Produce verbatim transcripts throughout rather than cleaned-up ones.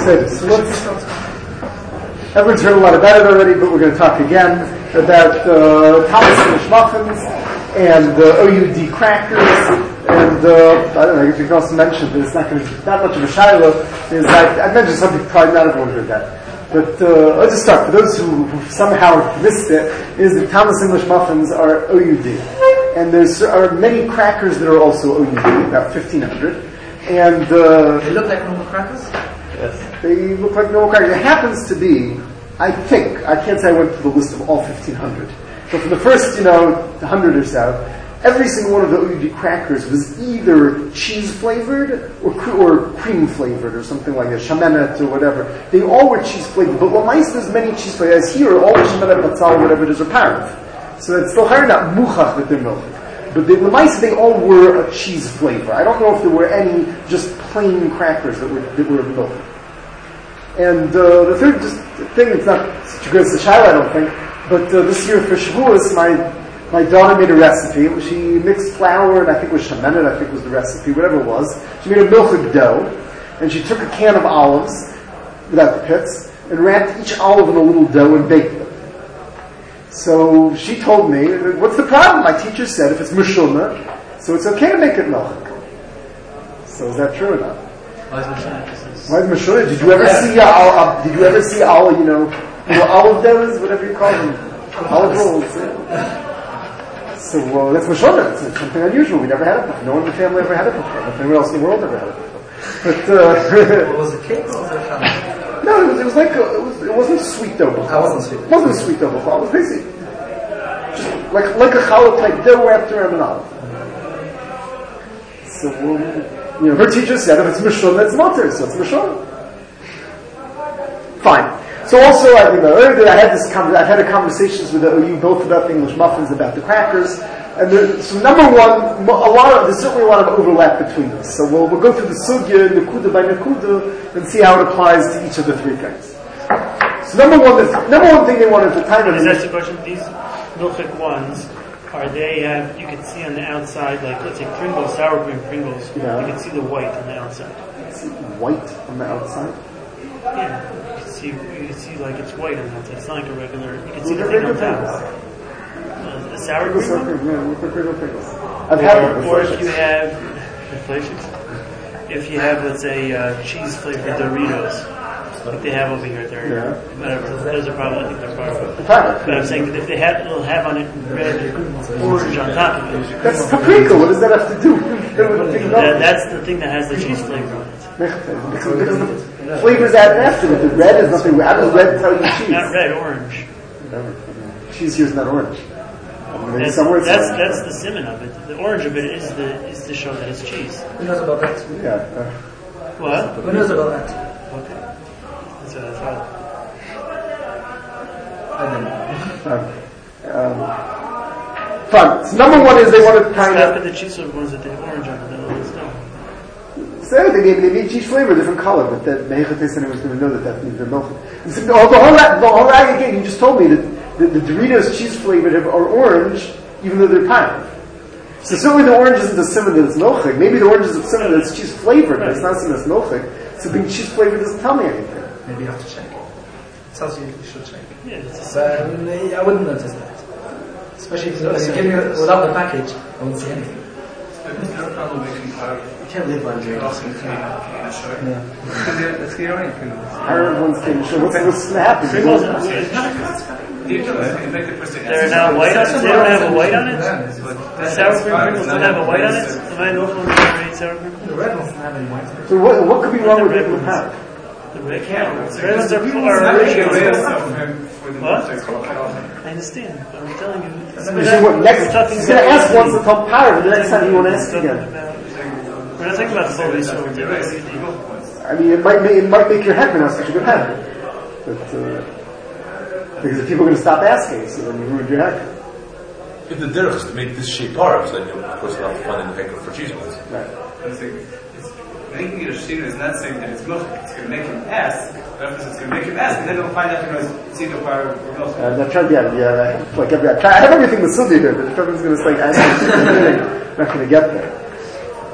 So let's, everyone's heard a lot about it already, but we're going to talk again about uh, Thomas English muffins and uh, O U D crackers. And uh, I don't know if you can also mention, but it's not going to be that much of a shiloh. Is I, I mentioned something probably not everyone heard that. But uh, let's just start. For those who, who somehow missed it, is that Thomas English muffins are O U D. And there are many crackers that are also O U D, about fifteen hundred. And uh, they look like normal crackers? Yes. They look like normal crackers. It happens to be, I think, I can't say I went through the list of all fifteen hundred. So for the first, you know, one hundred or so, every single one of the O U D crackers was either cheese-flavored or, cr- or cream-flavored or something like that, shamenet or whatever. They all were cheese-flavored, but what mice there's many cheese-flavored. As here, all the shamenet, batzal, whatever it is, are parent. So it's still hard, not muchach that they're milk. But the, the mice, they all were a cheese flavor. I don't know if there were any just plain crackers that were that were milk. And uh, the third just thing, it's not such a great child, I don't think, but uh, this year for Shavuos, my my daughter made a recipe. She mixed flour, and I think it was shamenet, I think was the recipe, whatever it was. She made a milchik dough, and she took a can of olives, without the pits, and wrapped each olive in a little dough and baked them. So she told me, what's the problem? My teacher said if it's mushulma, so it's okay to make it milchik. So is that true or not? Why is mushulma? Why is mushulma? Did you ever see a, a, did you ever see all, you know, you know olive doughs, whatever you call them, olive rolls? Yeah. So well, that's mushulma. It's something unusual. We never had it before. No one in the family ever had it before. Nothing else in the world ever had it before. But uh, what was it, cake or was it a no, it was, it was like a, it was it wasn't sweet dough before. I wasn't sweet. It wasn't sweet dough before. It was basically just like like a challah type dough wrapped around an olive. So um, you know, her teacher said if it's mishulma, it's mutter, so it's mishulma. Fine. So also, I you know, earlier I had this con- I've had a conversations with the O U both about the English muffins, about the crackers. And there, so number one, a lot of, there's certainly a lot of overlap between us. So we'll, we'll go through the sugya, nakuda by nakuda, and see how it applies to each of the three things. So number one, the, number one thing they wanted at the time of... Is that the question? These milchik ones, are they, have, you can see on the outside, like let's say Pringles, sour cream Pringles, yeah. You can see the white on the outside. See white on the outside? Yeah, you can see, you can see like it's white on the outside. It's not like a regular, you can see the thing on top. The sour cream one? Yeah, with the Pringles Pringles. I've had it. Or if you have, if you have, let's say, uh, cheese flavored Doritos, like they have over here, they're, yeah. whatever, those are probably, I think they're part But I'm saying that if they have, they'll have on it red orange on top of it. That's paprika, what does that have to do? that, that's the thing that has the cheese flavor on it. Because, because the flavors added after it. The red is nothing, how does red tell you cheese? Not red, orange. Whatever. Cheese here is not orange. That's, that's, that's the simon of it. The orange of it is the is to show that it's cheese. Who knows about that? Yeah. Uh, what? Who knows about that? Okay. That's what I thought. I don't Um, know. um, fine. So number one is they wanted to kind of... of... the cheese ones that they have orange on it, they'll still. So they made, they made each flavor a different color, but that Mehechates anyone was going to know that that means they're milk. So the whole, the whole again, you just told me that The, the Doritos cheese flavored are orange, even though they're pine. So certainly the orange isn't a simon that's milchik. Maybe the orange is a simon that's cheese flavored, but it's not a simon that's milchik. So being cheese flavored doesn't tell me anything. Maybe you have to check. It tells you you should check. Yeah, it's but I, mean, I wouldn't notice that. Especially if you give me without the package, I wouldn't see anything. You can't live on your house. Yeah. Let's get on it. Everyone's getting sure. What's what's going to happen? They're not white on it? They don't have a white on it? The sour cream Pringles don't have a white on it? Am I the only one that creates sour cream? The red ones don't have any white on it. So what, what could be wrong with red ones? The red ones. The red ones are original. What? I understand, but I'm telling you. You see what next? He's going to ask once to come power, the next time he won't ask again. We're not talking about the full base. I mean, it might make, it might make your head not such a good habit. But, uh, because if people are going to stop asking, so then you ruined your head. If the derech is to make this shape arms, then you'll of course not find in the hecker for cheese with it. Right. Making it a shira is not saying that it's milk. It's going to make him ask. It's going to make him ask, and then they'll find out he knows Tzito Par or milk. Uh, I tried, yeah, yeah, like every, I, try, I have everything with Sylvia here, but if everyone's going to say, I'm not going to get there.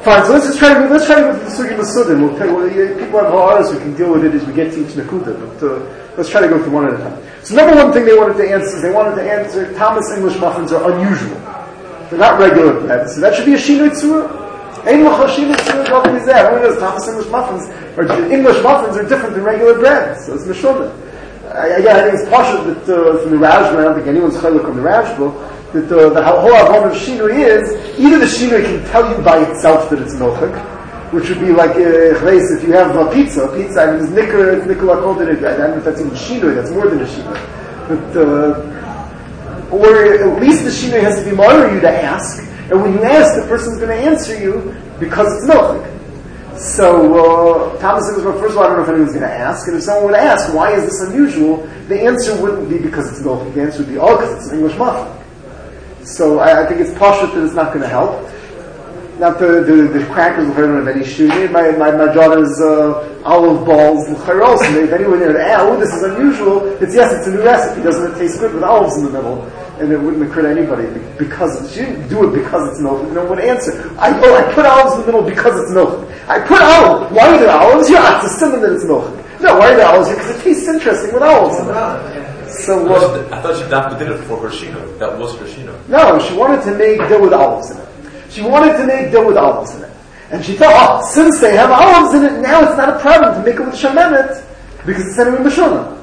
Fine, so let's just try to let's try to go through the Sugi Masudim. We'll take, well, people have ha'aras, we can deal with it as we get to each Nakuda, but uh, let's try to go through one at a time. So number one thing they wanted to answer is they wanted to answer Thomas English muffins are unusual. They're not regular bread, so that should be a Shinoi Tzura. Ein L'cha Shinoi Tzura Gavli Zeh. Everyone knows Thomas English muffins, or English muffins are different than regular bread, so it's Meshona. Again, I think it's partial that uh, from the Rajba, I don't think anyone's chaylik on the Rajba, that uh, the whole avon of Shinoi is, either the Shinoi can tell you by itself that it's milchik, which would be like, uh, if you have a pizza, a pizza, I mean, it's nicker, it's nicola called it, I don't know if that's even Shinoi, that's more than a Shinoi. But, uh, or at least the Shinoi has to be more you to ask, and when you ask, the person's going to answer you because it's milchik. So, uh, Thomas says, well, first of all, I don't know if anyone's going to ask, and if someone would ask, why is this unusual, the answer wouldn't be because it's milchik, the answer would be, oh, because it's an English muffin. So I, I think it's pashut that it's not going to help. Not the, the, the crackers will hurt of any shooting. My, my, my daughter's uh, olive balls, l'chayros, and if anyone there, oh, this is unusual, it's yes, it's a new recipe. Doesn't it taste good with olives in the middle? And it wouldn't occur to anybody because she didn't do it because it's milk. No one would answer. I oh, I put olives in the middle because it's milk. I put olives. Why are there olives? Yeah, it's a symbol that it's milk. No, why are there olives here? Because it tastes interesting with olives in it. So uh, I thought she daf did it for her shino. That was her shino. No, she wanted to make dough with olives in it. She wanted to make dough with olives in it. And she thought, oh, since they have olives in it, now it's not a problem to make it with shemenet, because it's anyway mashona.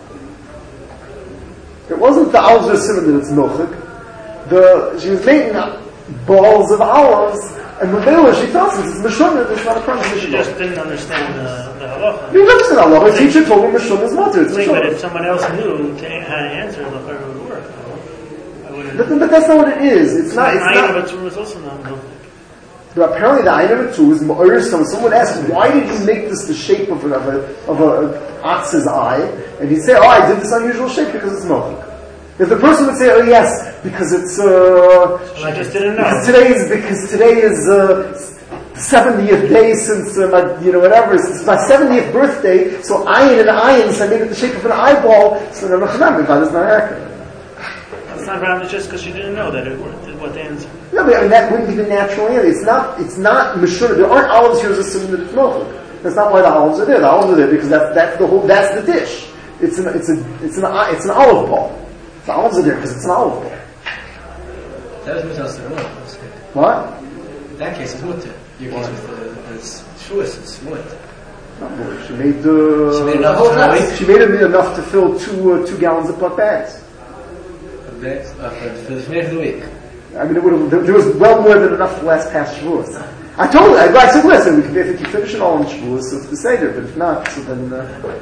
It wasn't the olives or cinnamon that it's milchik. The, she was making balls of olives, and when they were, she thought, since it's mashona, there's not a problem. She just didn't understand the, the halacha. You understand halacha. The teacher told me mashona is mutter. It's But if someone else knew to, how to answer, the it would work. I wouldn't. But, but that's not what it is. It's not. It's not. It's not also not milchik. But apparently the item too is ma'or. Someone asked, why did you make this the shape of a, of a, of a ox's eye? And he'd say, oh, I did this unusual shape because it's milchik. If the person would say, oh yes, because it's, uh, I just didn't know. Because today is, because today is, uh, seventieth day since, uh, my, you know, whatever, it's my seventieth birthday, so iron and iron, so I made it the shape of an eyeball, so no, no, no, God is not accurate. It's not around, it's just because she didn't know that it worked, what the answer. No, but I mean, that wouldn't be the natural answer. It's not, it's not mashur. There aren't olives here as assuming that it's milchik. That's not why the olives are there. The olives are there because that's, that's the whole, that's the dish. It's an, it's a, it's an, it's an olive ball. The olives are there because it's an olive ball. That was mutter. What? In that case, it's mutter. Your case with the, the shus, it's mutter. Not more. She made the. She made enough for a week? She made it enough to fill two, uh, two gallons of pluck bags. Bags? Uh, for the for the week. I mean, it would have, there was well more than enough to last past Shavuos. I told her, I, I said, listen, we can, if you finish it all in Shavuos, so it's the Seder, but if not, so then, uh,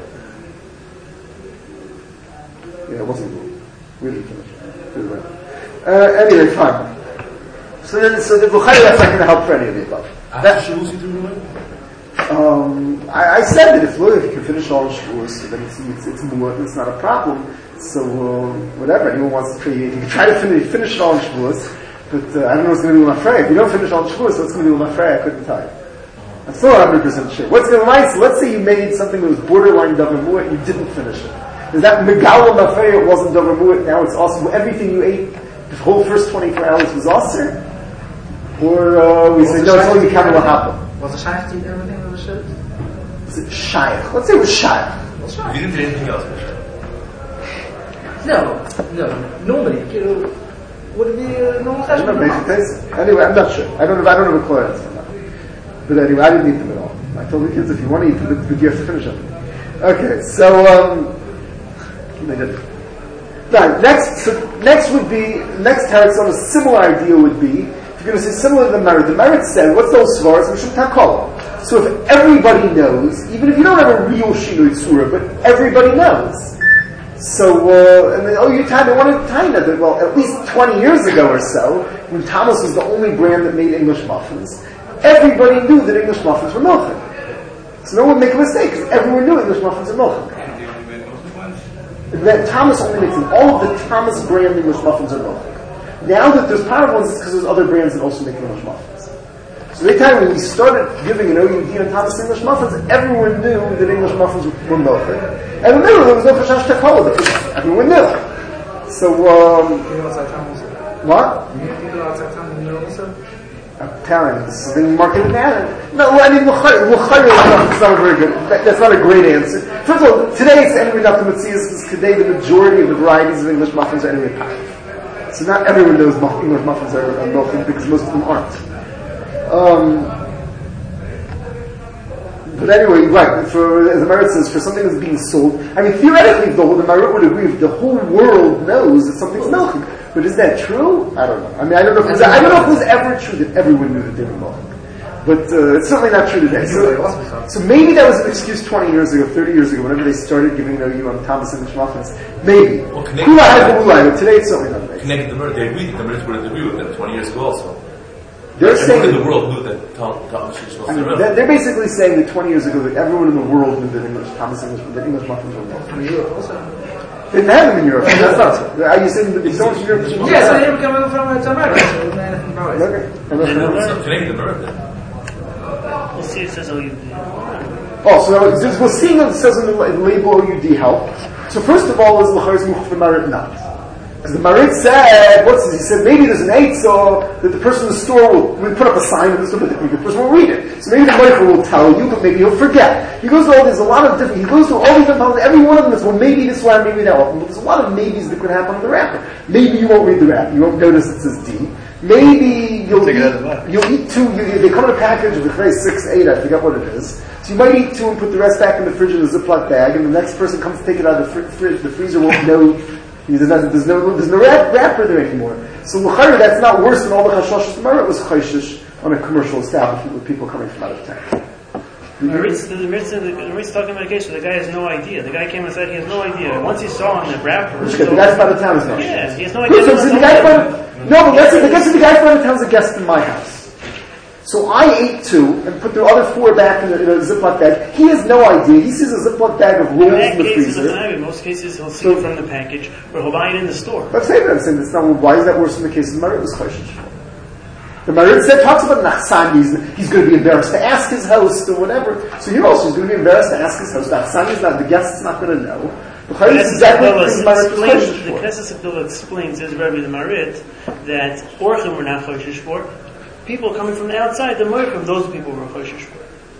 yeah, it wasn't good. We didn't finish it. Uh, anyway, fine. So then, so the Bukhari, that's not going to help for any of the above. That Shavuos you do it? Um, I, I said that if, look, if you can finish all in Shavuos, so then it's, it's, it's more, it's not a problem. So, uh, whatever, anyone wants to try, you can try to finish, finish it all in Shavuos, but uh, I don't know what's going to do with my Freya. If you don't finish all in Shavuos, what's going to do with my Freya? I couldn't tell you. I'm still not one hundred percent sure. What's going to lie? So let's say you made something that was borderline Davar Mu'at and you didn't finish it. Is that Megala Mafreya, it wasn't Davar Mu'at, now it's awesome. Everything you ate, the whole first twenty-four hours was Aser? Or uh, we say, no, it's only Kamala Hapa. Was the shaykh to eat everything that was shit? Was it Shaykh? Let's say it was Shaykh. You didn't do anything else, Misha. No, no. Normally, you know, would it be a normal I don't know, cheshbon? maybe it is. Anyway, I'm not sure. I don't know, I don't have a clear answer on that. But anyway, I didn't eat them at all. I told the kids, if you want to eat them, but you have to finish them. Okay, so, um, they did. Right, next, so next would be, next teretz on a similar idea would be, if you're going to say similar to the Merit, the Merit said, what's those svars? Mishum Takol. So if everybody knows, even if you don't have a real Shinui Tzura, but everybody knows. So, uh, and then, oh, you time, they wanted time that, well, at least twenty years ago or so, when Thomas was the only brand that made English muffins, everybody knew that English muffins were milchik. So no one would make a mistake, because everyone knew English muffins are milchik. That Thomas only makes them. All of the Thomas brand English muffins are milchik. Now that there's power ones, it's because there's other brands that also make English muffins. So the time when we started giving an O U D on Thomas English muffins, everyone knew that English muffins were milchik. And in the middle, there was no Chashash Tekola, because everyone knew. So, um... You know outside town also? What? You meet people outside town who know also? Italian, this is something marketed now. No, I mean, l'chayr is not a very good, that, that's not a great answer. First of all, today it's anyway not the Matthias, because today the majority of the varieties of English muffins are anyway packed. So not everyone knows muff, English muffins are, are muffins, because most of them aren't. Um, but anyway, right, for, as the Marit says, for something that's being sold, I mean, theoretically, the, whole, the Marit would agree, if the whole world knows that something's milchik. But is that true? I don't know. I mean, I don't know if it was, I don't know if it was ever true that everyone knew that they were milchik. But uh, it's certainly not true today. So, so maybe that was an excuse twenty years ago, thirty years ago, whenever they started giving no you on Thomas English muffins. Maybe. Well, Kula had the Ulai, but today it's certainly not the connected the Merit, they agreed, the Merit would agree with them twenty years ago also. They're saying everyone in the world knew that Thomas English was I mean, they're, they're basically saying that twenty years ago that everyone in the world knew that English, Thomas English, that English muffins were milchik. From Europe also. They didn't have them in Europe. That's not so. Are you saying that they don't in Europe? Yes, they never come from uh, America. So anything about it. Okay. Connected the Merit then. We'll see if it says O U D. Oh, so this, we're seeing that it says in the label O U D help. So first of all, is l'chayr much for Marit not? Because the Marit said, what's this? He said maybe there's an eight, so that the person in the store will, will put up a sign of this, but the person will read it. So maybe the Meicher will tell you, but maybe he'll forget. He goes through all, there's a lot of different, he goes through all these different, every one of them is, well, maybe this one, maybe that one. But there's a lot of maybes that could happen on the wrapper. Maybe you won't read the wrapper, you won't notice it says D. Maybe you'll eat, you'll eat two, you, they come in a package of the six, eight, I forget what it is. So you might eat two and put the rest back in the fridge in a Ziploc bag, and the next person comes to take it out of the fr- fridge, the freezer won't know, there's no, there's no, there's no wrap, wrapper there anymore. So l'chayr, that's not worse than all the chashashas Marit was chayshish on a commercial establishment with people coming from out of town. The Marit's, the Marit's, the Marit's talking about a case where the guy has no idea. The guy came and said he has no idea. Once he saw on the wrapper, the guy's by the town is not. Yeah, he has no idea. So, so the guy from, no, but let's say, let's say the guy from out of town is a guest in my house. So I ate two and put the other four back in a, in a Ziploc bag. He has no idea. He sees a Ziploc bag of rolls in, in the freezer. In most cases, he'll see so, it from the package, or he'll buy it in the store. I'm saying that. I'm saying that's not. Why is that worse in the case of Marit was chayshish? The Marit said talks about Nachsani. He's, he's going to be embarrassed to ask his host or whatever. So here also he's going to be embarrassed to ask his host. Nachsani is not. The guest's not going to know. The Knesset exactly the Knesset Abdullah explains, as Rabbi the Marit, that orchim were not chayshish for. People coming from the outside, the Moichim, those people were chayshish for.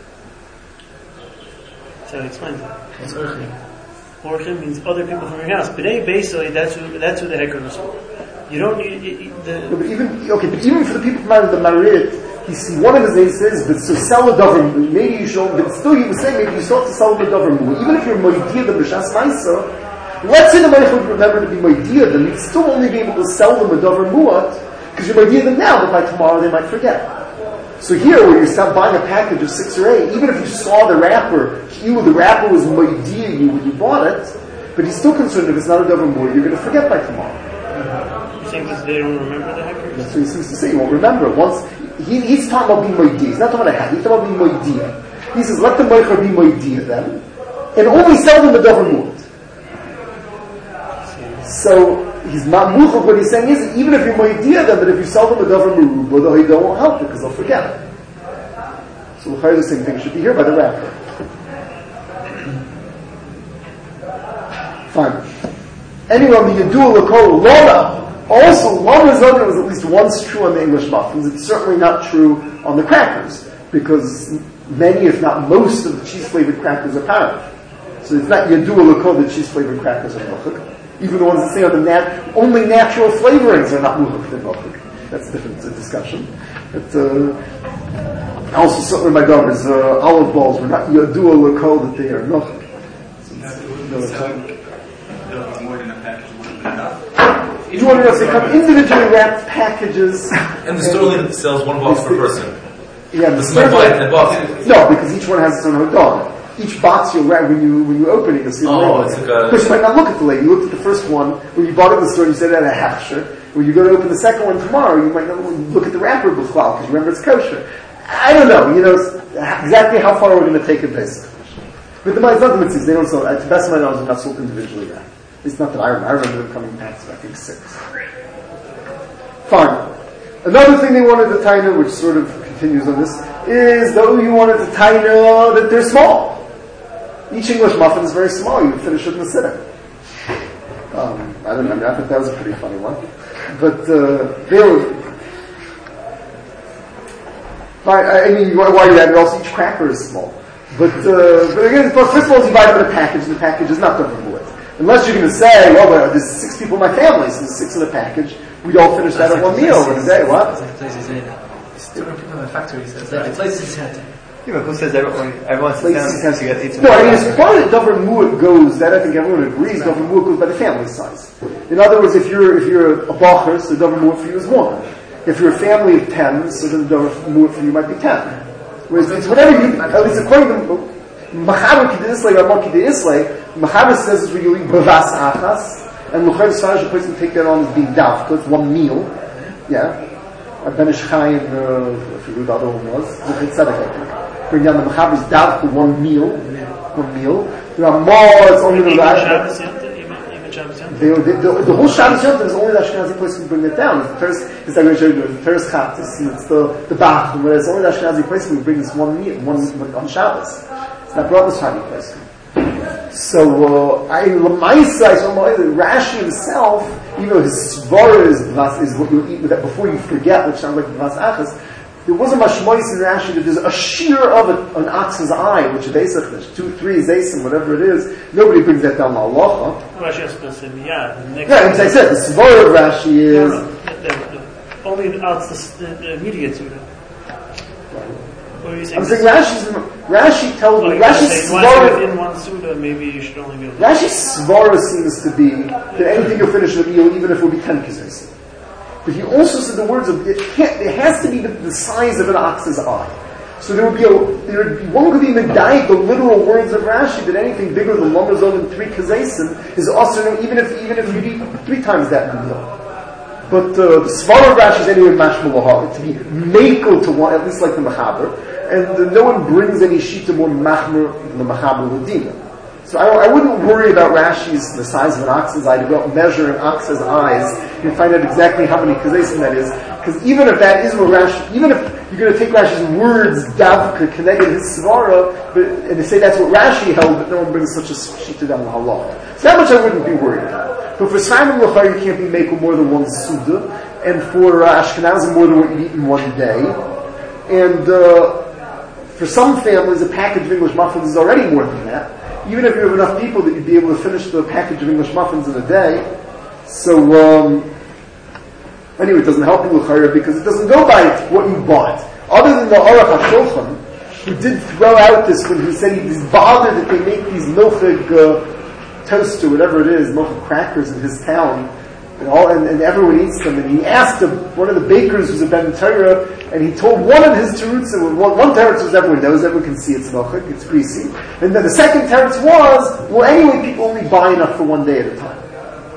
So he explains it. What's orchim? Orchim means other people from your house. But anyway, basically, that's who, that's who the hecker was for. You don't need, you, you, the... No, but even, okay, but even for the people from out of the Marit, he see one of his names says, but so sell a dover, maybe you should, but still he was saying, maybe you still have to sell the dover more. Even if you're moidia the b'shas ma'isa, let's say the Moich would remember to be moidia them, you'd still only be able to sell them a dover muat, because you're moidia them now, but by tomorrow they might forget. So here, where you start buying a package of six or eight, even if you saw the wrapper, you, the wrapper was moidia you when you bought it, but he's still concerned if it's not a dover muat, you're going to forget by tomorrow. You think because they don't remember the heckers? That's what he seems to say. You won't remember. Once he, he's talking about being moidia. He's not talking about a hat. He's talking about being moidia. He says, let the moicher be moidia then, and only sell them the dover muat. So he's not muchach. What he's saying is, even if you're moidia them, but if you sell them a dover meruba, the hoida won't help it because they'll forget it. So the same thing should be here by the wrapper. Fine. Anyway, on the Yadua L'Kol Lona, also Lona Zoga was at least once true on the English muffins. It's certainly not true on the crackers, because many, if not most, of the cheese-flavored crackers are parach. So it's not Yadua L'Kol that cheese-flavored crackers are muchach. Even the ones that say on the nat- only natural flavorings are not muchach, they're muchach. That's a different uh, discussion. But uh, also, certainly my daughters, uh, olive balls were not Yadua L'Kol that they are muchach. So, Each one of us, they come individually wrapped packages. And the store only sells one box per person. Yeah, this is my buy in a box. No, because each one has its own dog. Each box you'll wrap when you when you open it, you'll see the oh, label. It's like of course, you might not look at the label. You looked at the first one when you bought it in the store. You said it had a hafsher. When you go to open the second one tomorrow, you might not look at the wrapper b'chlal because you remember it's kosher. I don't know. You know exactly how far we're going to take it, basically. But the it's not the mitzvahs. They don't sell. To the best of my knowledge, they're not sold individually wrapped. It's not that I remember. I remember them coming in packs of, I think, six. Fine. Another thing they wanted to taina, which sort of continues on this, is though you wanted to taina that they're small. Each English muffin is very small. You would finish it in a sitting. Um, I don't know. I, mean, I think that was a pretty funny one. But uh, they were. Fine, I I mean, why are you that? Also, each cracker is small. But, uh, but again, first of all, you buy it in a package, and the package is not davar mu'at. Unless you're going to say, well, well, there's six people in my family, so there's six in a package. We'd all finish that at one meal in a day. What? It's like the places in It's two hundred people in a factory, so it's like the places in Yeah, but who says everyone, everyone sits down Places to get eaten? No, I mean, as far as davar mu'at goes, that I think everyone agrees, davar mu'at goes by the family size. In other words, if you're, if you're a bacher, so davar mu'at for you is one. If you're a family of ten, so then the davar mu'at for you might be ten. Whereas it's whatever you, at least according to Machaber Kiddislay, Ramah Kiddislay, Machaber says is when you eat bavas achas, and Luchar Saraj, the person take that on as being dafka, it's one meal. Yeah. Ben Ish Chai, and I forget what the other one was, Luchar Tzedek, I think. Bring down the Machaber's dafka, one meal. One meal. Ramah, it's only the Shabbos Yom, even Shabbos Yom. The, the, the, the whole Shabbos Yom is only the Ashkenazi place who bring it down. It's the first, it's like I showed you, the first Chattis, and it's the, the Bach, but it's only the Ashkenazi place who bring this one meal, one, on Shabbos. It's not brought this Shabbos place. So, uh, I, Lamaisa, I saw Rashi himself, even though his svara is, is what you eat with that before you forget, which sounds like Bavas Achas, there was a mashmois in Rashi that there's a shear of a, an ox's eye, which is Esach, two, three, Zaysim, whatever it is. Nobody brings that down to Allah. Rashi has to say, yeah. Yeah, as I said, the svara of Rashi is... No, no, the, the, the, only out the, the, the immediate Suda. What are you saying? I'm saying Rashi's, Rashi tells me, Like Rashi's once svara... within one Suda, maybe you should only be able to... Rashi's svara seems to be that anything you'll finish in a meal, even if it will be ten kizaysim. But he also said the words of, it can't, it has to be the, the size of an ox's eye. So there would be a, there would be, one could be medayik, the literal words of Rashi, that anything bigger than lamazol and three kazaysim is also, even if, even if you eat three times that in a meal. But, uh, the svar of Rashi is anyway mashmalaha, to be makel to one, at least like the Machaber, and uh, no one brings any shita more machmer than the Machaber Ladina. So I, I wouldn't worry about Rashi's, the size of an ox's eye, to go out and measure an ox's eyes and find out exactly how many kazaysim that is. Because even if that is what Rashi, even if you're going to take Rashi's words, davka, connected his svara, but, and to say that's what Rashi held, but no one brings such a shita down the halach. So that much I wouldn't be worried about. But for Simon Lachar, you can't be making more than one suda, and for uh, Ashkenazim, more than what you eat in one day. And uh, for some families, a package of English muffins is already more than that. Even if you have enough people that you'd be able to finish the package of English muffins in a day. So, um, anyway, it doesn't help you l'chayra because it doesn't go by what you bought. Other than the Aruch HaShulchan, who did throw out this when he said he was bothered that they make these milchig uh, toast or whatever it is, milchig crackers in his town, and all, and, and everyone eats them. And he asked a, one of the bakers who's a Ben Torah, and he told one of his teretz, and one, one teretz was everyone knows, everyone can see it's milchig, it's greasy. And then the second teretz was, well, anyway, people only buy enough for one day at a time.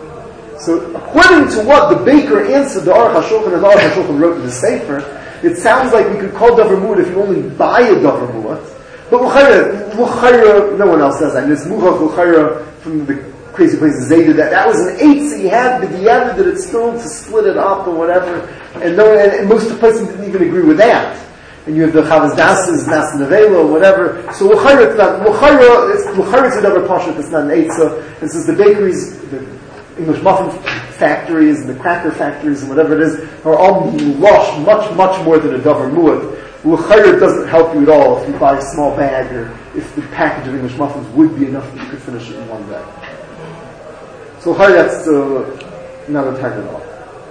So, according to what the baker answered, the Aruch HaShulchan, and the Aruch HaShulchan wrote in the Sefer, it sounds like we could call davar mu'at if you only buy a davar mu'at. But l'chayra, l'chayra, no one else does that. And it's muchach l'chayra from the crazy places they did that. That was an eight, so he had the diavad that it's still to split it up or whatever. And no, and, and most of the places didn't even agree with that. And you have the Chavaz Das's, Nas Nevela, or whatever. So l'chayra, it's not, l'chayra, it's, l'chayra, it's a davar pashut, it's not an eight. So, and since the bakeries, the English muffin factories and the cracker factories and whatever it is are all lush much, much more than a davar mu'at. L'chayr doesn't help you at all if you buy a small bag or if the package of English muffins would be enough that you could finish it in one day. So l'chayr, that's uh, not a tag at all.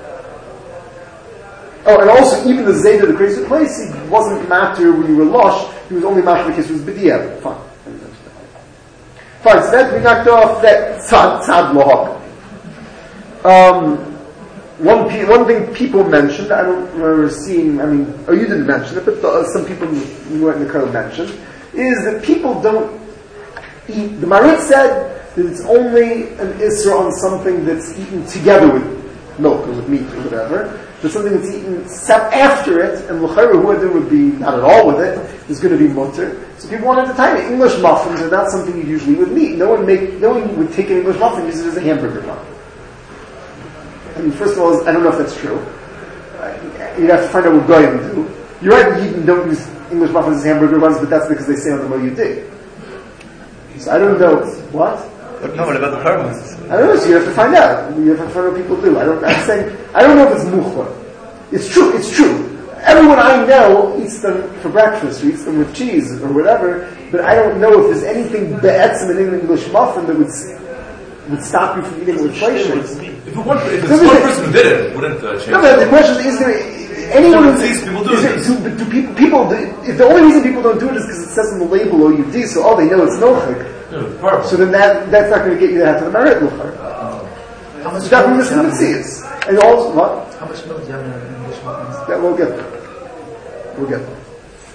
Oh, and also even the Zayda, the crazy place, he wasn't matter when you were lush, he was only matter because it was b'diavad. Fine. Fine, so that we knocked off that tzad, tzad lohak. Um, one pe- one thing people mentioned, I don't remember seeing, I mean, oh, you didn't mention it, but the, some people who went in the Kollel mentioned, is that people don't eat, the Marit said that it's only an Isra on something that's eaten together with milk or with meat or whatever, but something that's eaten sep- after it, and l'chayra huadim would be not at all with it, is going to be mutter. So people wanted to time it. English muffins are not something you usually would meat. No one make, no one would take an English muffin and use it as a hamburger muffin. I mean, first of all, I don't know if that's true. Uh, you'd have to find out what Goyim do. You're right, you don't use English muffins as hamburger buns, but that's because they say on the Mo you dig. So I don't know. What? But no, what about the parmas? I don't know, so you have to find out. You have to find out what people do. I don't, I'm saying, I don't know if it's muchor. It's true, it's true. everyone I know eats them for breakfast, or eats them with cheese, or whatever, but I don't know if there's anything be'etzim in an English muffin that would would stop you from eating with fleishigs. If one, if it's one person did it, wouldn't uh, change. No, but the question is, is there anyone who these people do is it? there, do, do people, people do, if the only reason people don't do it is because it says on the label O U D, so all they know it's nochik. No, so then that that's not going to get you that to the merit luchar. How much So that milk was do you the have in- Metzias. And also, what? How much milk do you have in English muffins? Yeah, we'll get there. We'll get there.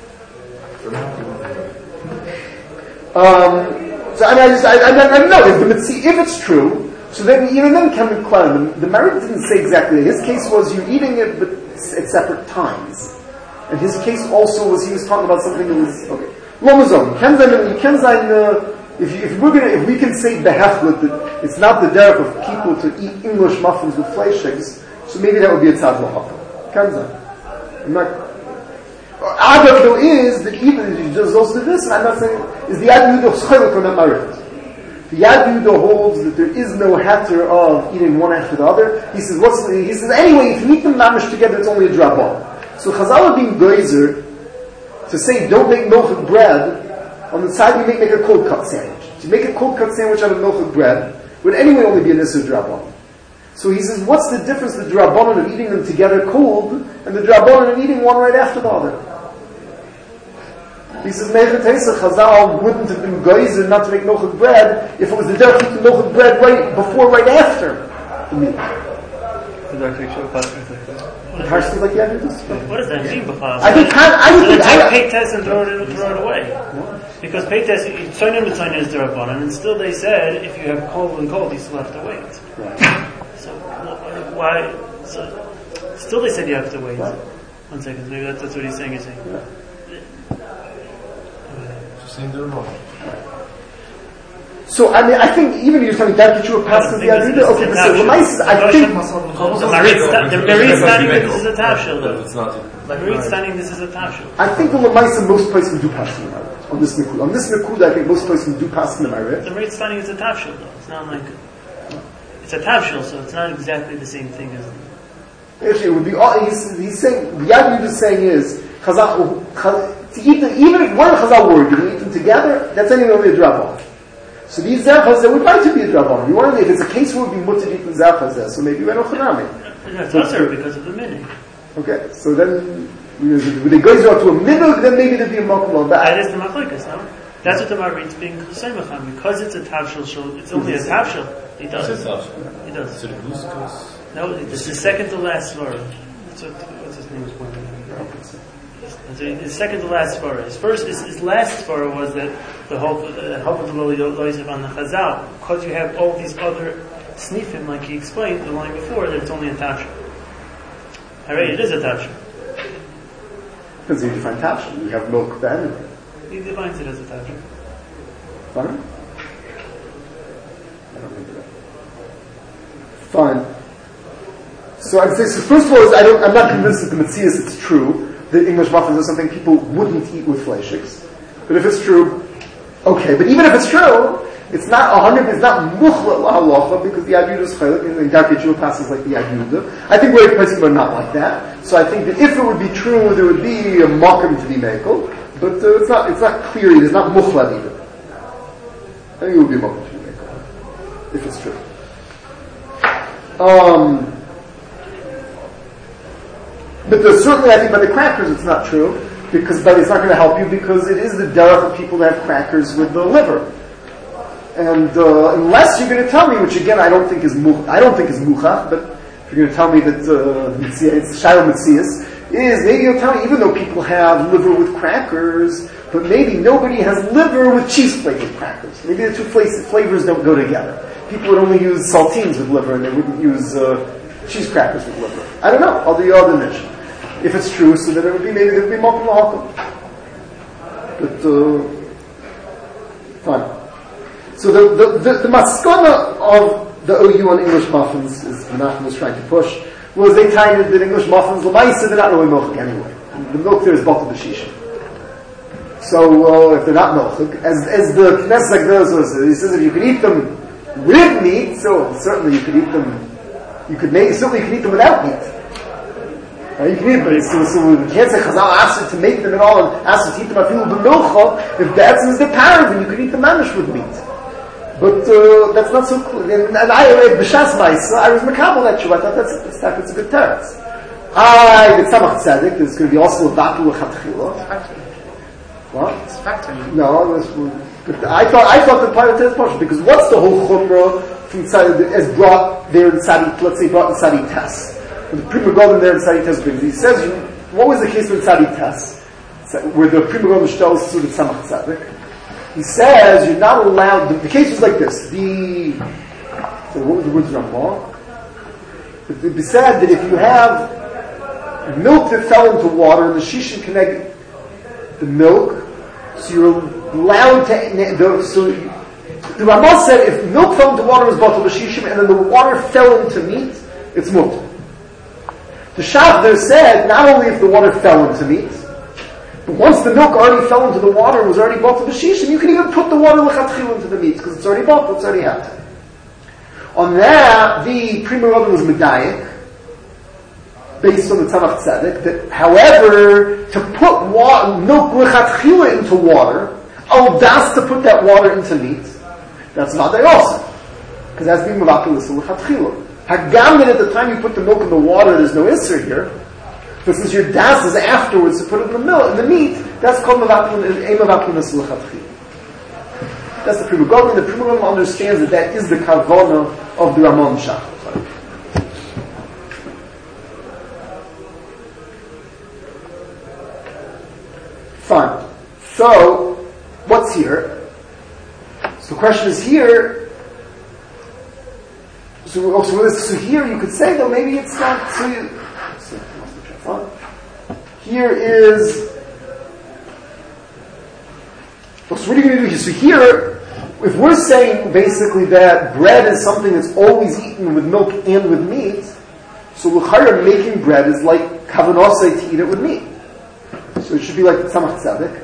Um, so I mean, I just, I, I, I don't know, if, the Metzi, if it's true, so then even then can be clear. The, the merit didn't say exactly. His case was you're eating it, but at separate times. And his case also was he was talking about something that was okay. Lomazon, can you can sign if you, if we're gonna if we can say behechlet that it's not the derech of people to eat English muffins with fleishigs, so maybe that would be a tzad l'chata. Can sign. I'm not. Agav though is that even there's also this. And I'm not saying is the Yad Yehuda chaylik on that merit. The Yad Yehuda holds that there is no heter of eating one after the other. He says, what's the, he says, anyway, if you eat them mamish together, it's only a drabon. So Chazal are being geyser to say, don't make milchik bread. On the side, you make, make a cold cut sandwich. To make a cold cut sandwich out of milchik bread would anyway only be an issur drabon. So he says, what's the difference, the drabon of eating them together cold, and the drabon of eating one right after the other? He says, Mechatesa Chazal wouldn't have been geyser not to make milchik bread if it was the derech to eat the milchik bread right before, right after the meal. Harshly like yeah, what does that mean, B'chal? I think I would so think I take peites and throw it, throw it away. Because peites, tzoyin and tzoyin is derabanan, and still they said if you have cold and cold, you still have to wait. Right. So why? So still they said you have to wait. Right. One second, maybe that's, that's what he's saying. He's saying. Yeah. So I mean, I think even you're telling that you were passing the idea. Okay, but so Lemais, I think the Marit standing that this is a tafshil, though. It's not. The Marit standing this is a tafshil. I think the Lemais in most places do pass the Marit on this Nikud. On this Nikud, I think most places do pass the Marit. The Marit standing is a tafshil, though. It's not like it's a tafshil, so it's not exactly the same thing as. Actually, it would be all. He's, he's saying the Yad Yehuda is saying is Chazal. To eat them, even if one Chazal word, you can eat them together, that's anyway only a drabon. So these zerchas, they would like to be a drabon. You want to, if it's a case where it would be mutter to eat them zerchas, so maybe we're no chanami. That's also because of the minig. Okay, so then, when they go to a minig, then maybe there'd be a makom. That is the machlokas, no? That's what the Marit's being chosayimacham. Because it's a tavshil shul, it's only a tavshil. He does. It's a He does. So the glucose. No, it's the second to last svara. That's what, what's his name was pointing out. So his second to last svara. His first, his, his last svara was that the hope, uh, hope of the Lord Loisav on the Chazal, because you have all these other snifim, like he explained the line before, that it's only a tavshil. Alright, it is a tavshil. Because you define tavshil, you have milk then. He defines it as a tavshil. Fine. I don't remember that. Fine. So I'd say, so first of all, is I don't, I'm not convinced that the Metzias it's true that English muffins are something people wouldn't eat with fleishigs. But if it's true, okay. But even if it's true, it's not a hundred. It's not muchla lahalacha because the Yad Yehuda is chaylik and the Darkei Tshuva passes like the Yad Yehuda. I think we're places are not like that. So I think that if it would be true, there would be a makom to be mekel. But uh, it's not. It's not clear. It's not muchla either. I think it would be a makom to be mekel if it's true. Um. But there's certainly, I think, by the crackers, it's not true because, but it's not going to help you because it is the derech of people to have crackers with the liver. And uh, unless you're going to tell me, which again I don't think is much, I don't think is muchach, but if you're going to tell me that uh, it's shayla mitzias, is maybe you'll tell me even though people have liver with crackers, but maybe nobody has liver with cheese flavored crackers. Maybe the two flavors don't go together. People would only use saltines with liver, and they wouldn't use uh, cheese crackers with liver. I don't know. I'll do your other niche. If it's true, so then it would be maybe there would be makom lahakom. But uh, fine. So the the the, the maskana of the O U on English muffins is Menachem was trying to push was they tied that English muffins l'maisa they're not really milchik anyway. The milk there is batel b'shisha. So uh, if they're not milchik, as as the Knesset Agdala he says if you can eat them with meat, so certainly you could eat them. You could make certainly you could eat them without meat. Uh, you can eat, but it's so, so you can't say Chazal asked it to make them at all and asked it to eat them afilu b'milcha. If the etzem is the parent, then you can eat the mamish with meat. But uh, that's not so clear. And, and I, b'shas ma'isa, I was mekabel that shuvah. I thought that's that's that's a good teretz. I the tzamach tzedek. There's going to be also a vatul lechatchila. What? It's factory. No, it was, but I thought I thought the pilot is partial because what's the whole chumrah from Tzadi, as brought there in Tzadi? Let's say brought in Tzadi Tess. The Prima Golden there in Tzadi Tess brings. He says, what was the case with Tzadi Tess, where the Prima Golden tells to the Tzamach Tzedek? He says you're not allowed. The, the case was like this. The so what was the words Ramah? It, it said that if you have milk that fell into water and the shishin connected the milk, so you're allowed to. The, so the Ramah said if milk fell into water, it was bottled b'shishim, and then the water fell into meat, it's mutter. The Shav there said not only if the water fell into meat, but once the milk already fell into the water and was already bottled b'shishim, you can even put the water lechatchil into the meat because it's already bottled, it's already happened. On that, the Prima Rabban was medayik, based on the Tzamach Tzedek, that however, to put wa- milk lechatchila into water, al das to put that water into meat, that's not they also. Because that's being mavakel l'sul lechatchila. Hagam that at the time you put the milk in the water, there's no isser here. But since your das is afterwards to put it in the milk, in the meat, that's called mavakel l'sul lechatchila. That's the Prima Golden. The Prima Golden understands that that is the kavana of the Ramon Shach. Fine. So, what's here? So the question is here. So, so, so here you could say, though, maybe it's not. So, you, so here is. So what are you going to do here? So here, if we're saying basically that bread is something that's always eaten with milk and with meat, so l'chayra making bread is like kavanosai to eat it with meat. So it should be like the Tzamach Tzedek.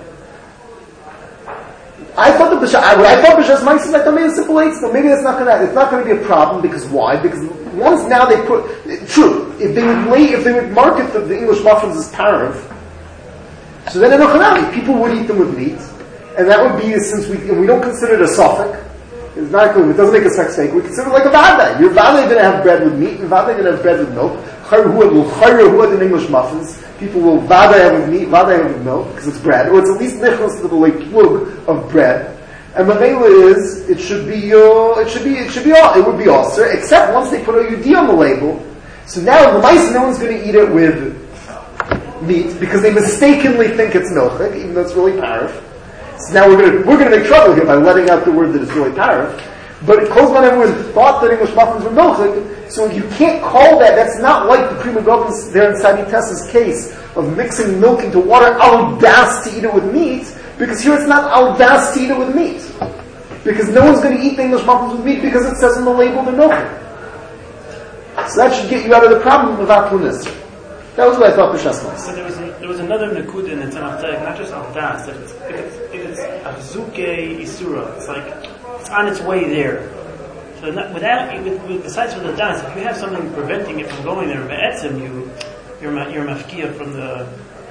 I thought the B'shas, I, I thought B'shas Ma'asim, I thought maybe it's simple eight, so maybe it's not gonna, it's not gonna be a problem, because why? Because once now they put, true, if they would lay, if they would market the, the English muffins as parav, so then in Ochanami, people would eat them with meat, and that would be, since we, and we don't consider it a suffix, it's not good, it doesn't make a sex fake, we consider it like a vada. Your vada is gonna have bread with meat, and vada is gonna have bread with milk. Chayru in English muffins, people will vada have with meat, vada have with milk, because it's bread, or it's at least nichnas to the like plug of bread. And Mamela is, it should be, uh, it should be, it should be, it would be also, except once they put a U D on the label. So now the mice, no one's going to eat it with meat because they mistakenly think it's milchik, even though it's really paraf. So now we're going to we're going to make trouble here by letting out the word that it's really paraf. But Kozman everyone thought that English muffins were milchik, so you can't call that. That's not like the Prima Golden there in Tzadi Tess's case of mixing milk into water al das to eat it with meat. Because here it's not al das to eat it with meat. Because no one's going to eat the English muffins with meat because it says on the label they're milking. So that should get you out of the problem of Aklunis. That was what I thought B'shas was. So there was, a, there was another Nakud in the Tzemach Tzedek, not just al das. If it's, if it's, if it's Achzuke Isura, it's like, it's on its way there. So not, without, with, with, besides with the das, if you have something preventing it from going there, Be'etzim, you, you're, you're mafkia from the...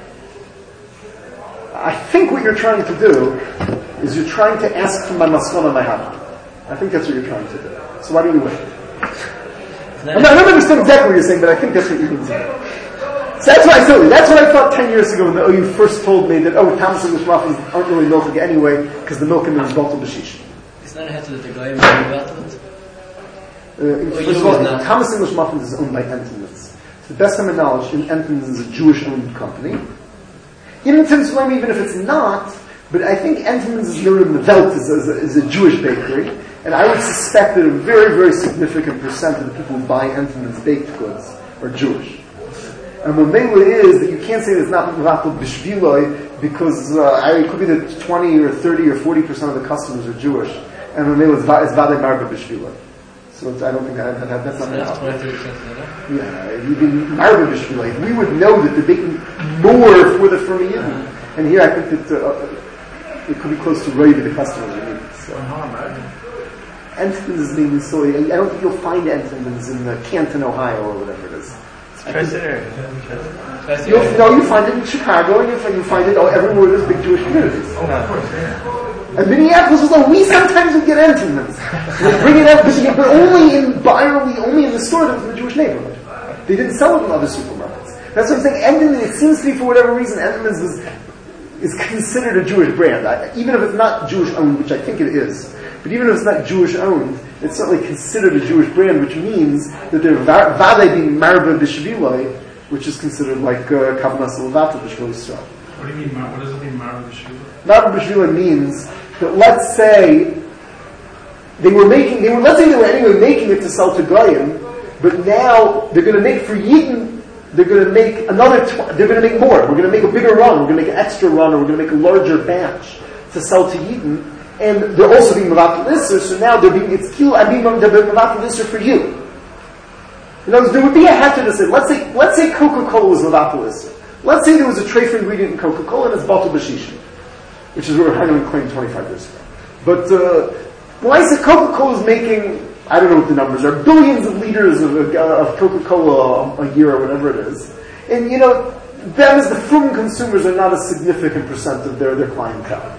I think what you're trying to do is you're trying to ask for my maskana my hana. I think that's what you're trying to do. So why don't you wait? I, mean, I don't understand exactly what you're saying, but I think that's what you mean. So that's what I told you. That's what I thought ten years ago when the O U first told me that, oh, Thomas English muffins aren't really milk anyway, because the milk in them is bottled b'shish. It's not had to the guy with the First of all, Thomas English muffins is owned by Entenmann's. To the best of my knowledge, Entenmann's is a Jewish-owned company. Even even if it's not, but I think Entenmann's is Mirim Velt is, is, is a Jewish bakery, and I would suspect that a very, very significant percent of the people who buy Entenmann's baked goods are Jewish. And Mamela is that you can't say that it's not Mavakel Bishviloi because uh, it could be that twenty or thirty or forty percent of the customers are Jewish, and Mamela is Vadei Marba Bishviloi. So it's, I don't think that, that, that that's not enough. Yeah, even Marba Bishviloi. We would know that they're baking more for the Fermi Yidden. Uh-huh. And here I think that uh, it could be close to Roy the customers are needed. So. Entenmann's name is so, I don't think you'll find Entenmann's in uh, Canton, Ohio or whatever it is. You no, you find it in Chicago, and you find, you find it oh, everywhere there's big Jewish communities. Oh, of course, yeah. And Minneapolis was like, we sometimes would get entities. We bring it up, but, but only in Byron, only in the store that was in the Jewish neighborhood. They didn't sell it in other supermarkets. That's what I'm saying. Entenmann, it seems to be, for whatever reason, Entenmann's was is considered a Jewish brand. I, even if it's not Jewish owned, which I think it is, but even if it's not Jewish owned, it's certainly considered a Jewish brand, which means that they're vade being marba b'shviloi, which is considered like kavanas levata b'shvil Yisrael. What do you mean? What does it mean, marba b'shviloi? Marba b'shviloi means that, let's say they were making, they were, let's say they were anyway making it to sell to Goyim, but now they're going to make for Yidden. They're going to make another. Tw- they're going to make more. We're going to make a bigger run. We're going to make an extra run, or we're going to make a larger batch to sell to Yidden. And they're also being Mavatal Isser, so now they're being, it's kill, I'm being, they're being Mavatal Isser for you. In other words, there would be a heter to say, let's say, let's say Coca-Cola was Mavatal Isser. Let's say there was a treif ingredient in Coca-Cola and it's Batal B'Shishin, which is what Heinlein claimed twenty-five years ago. But, uh, when I say Coca-Cola is making, I don't know what the numbers are, billions of liters of, uh, of Coca-Cola a, a year or whatever it is. And, you know, them as the frum consumers are not a significant percent of their, their clientele.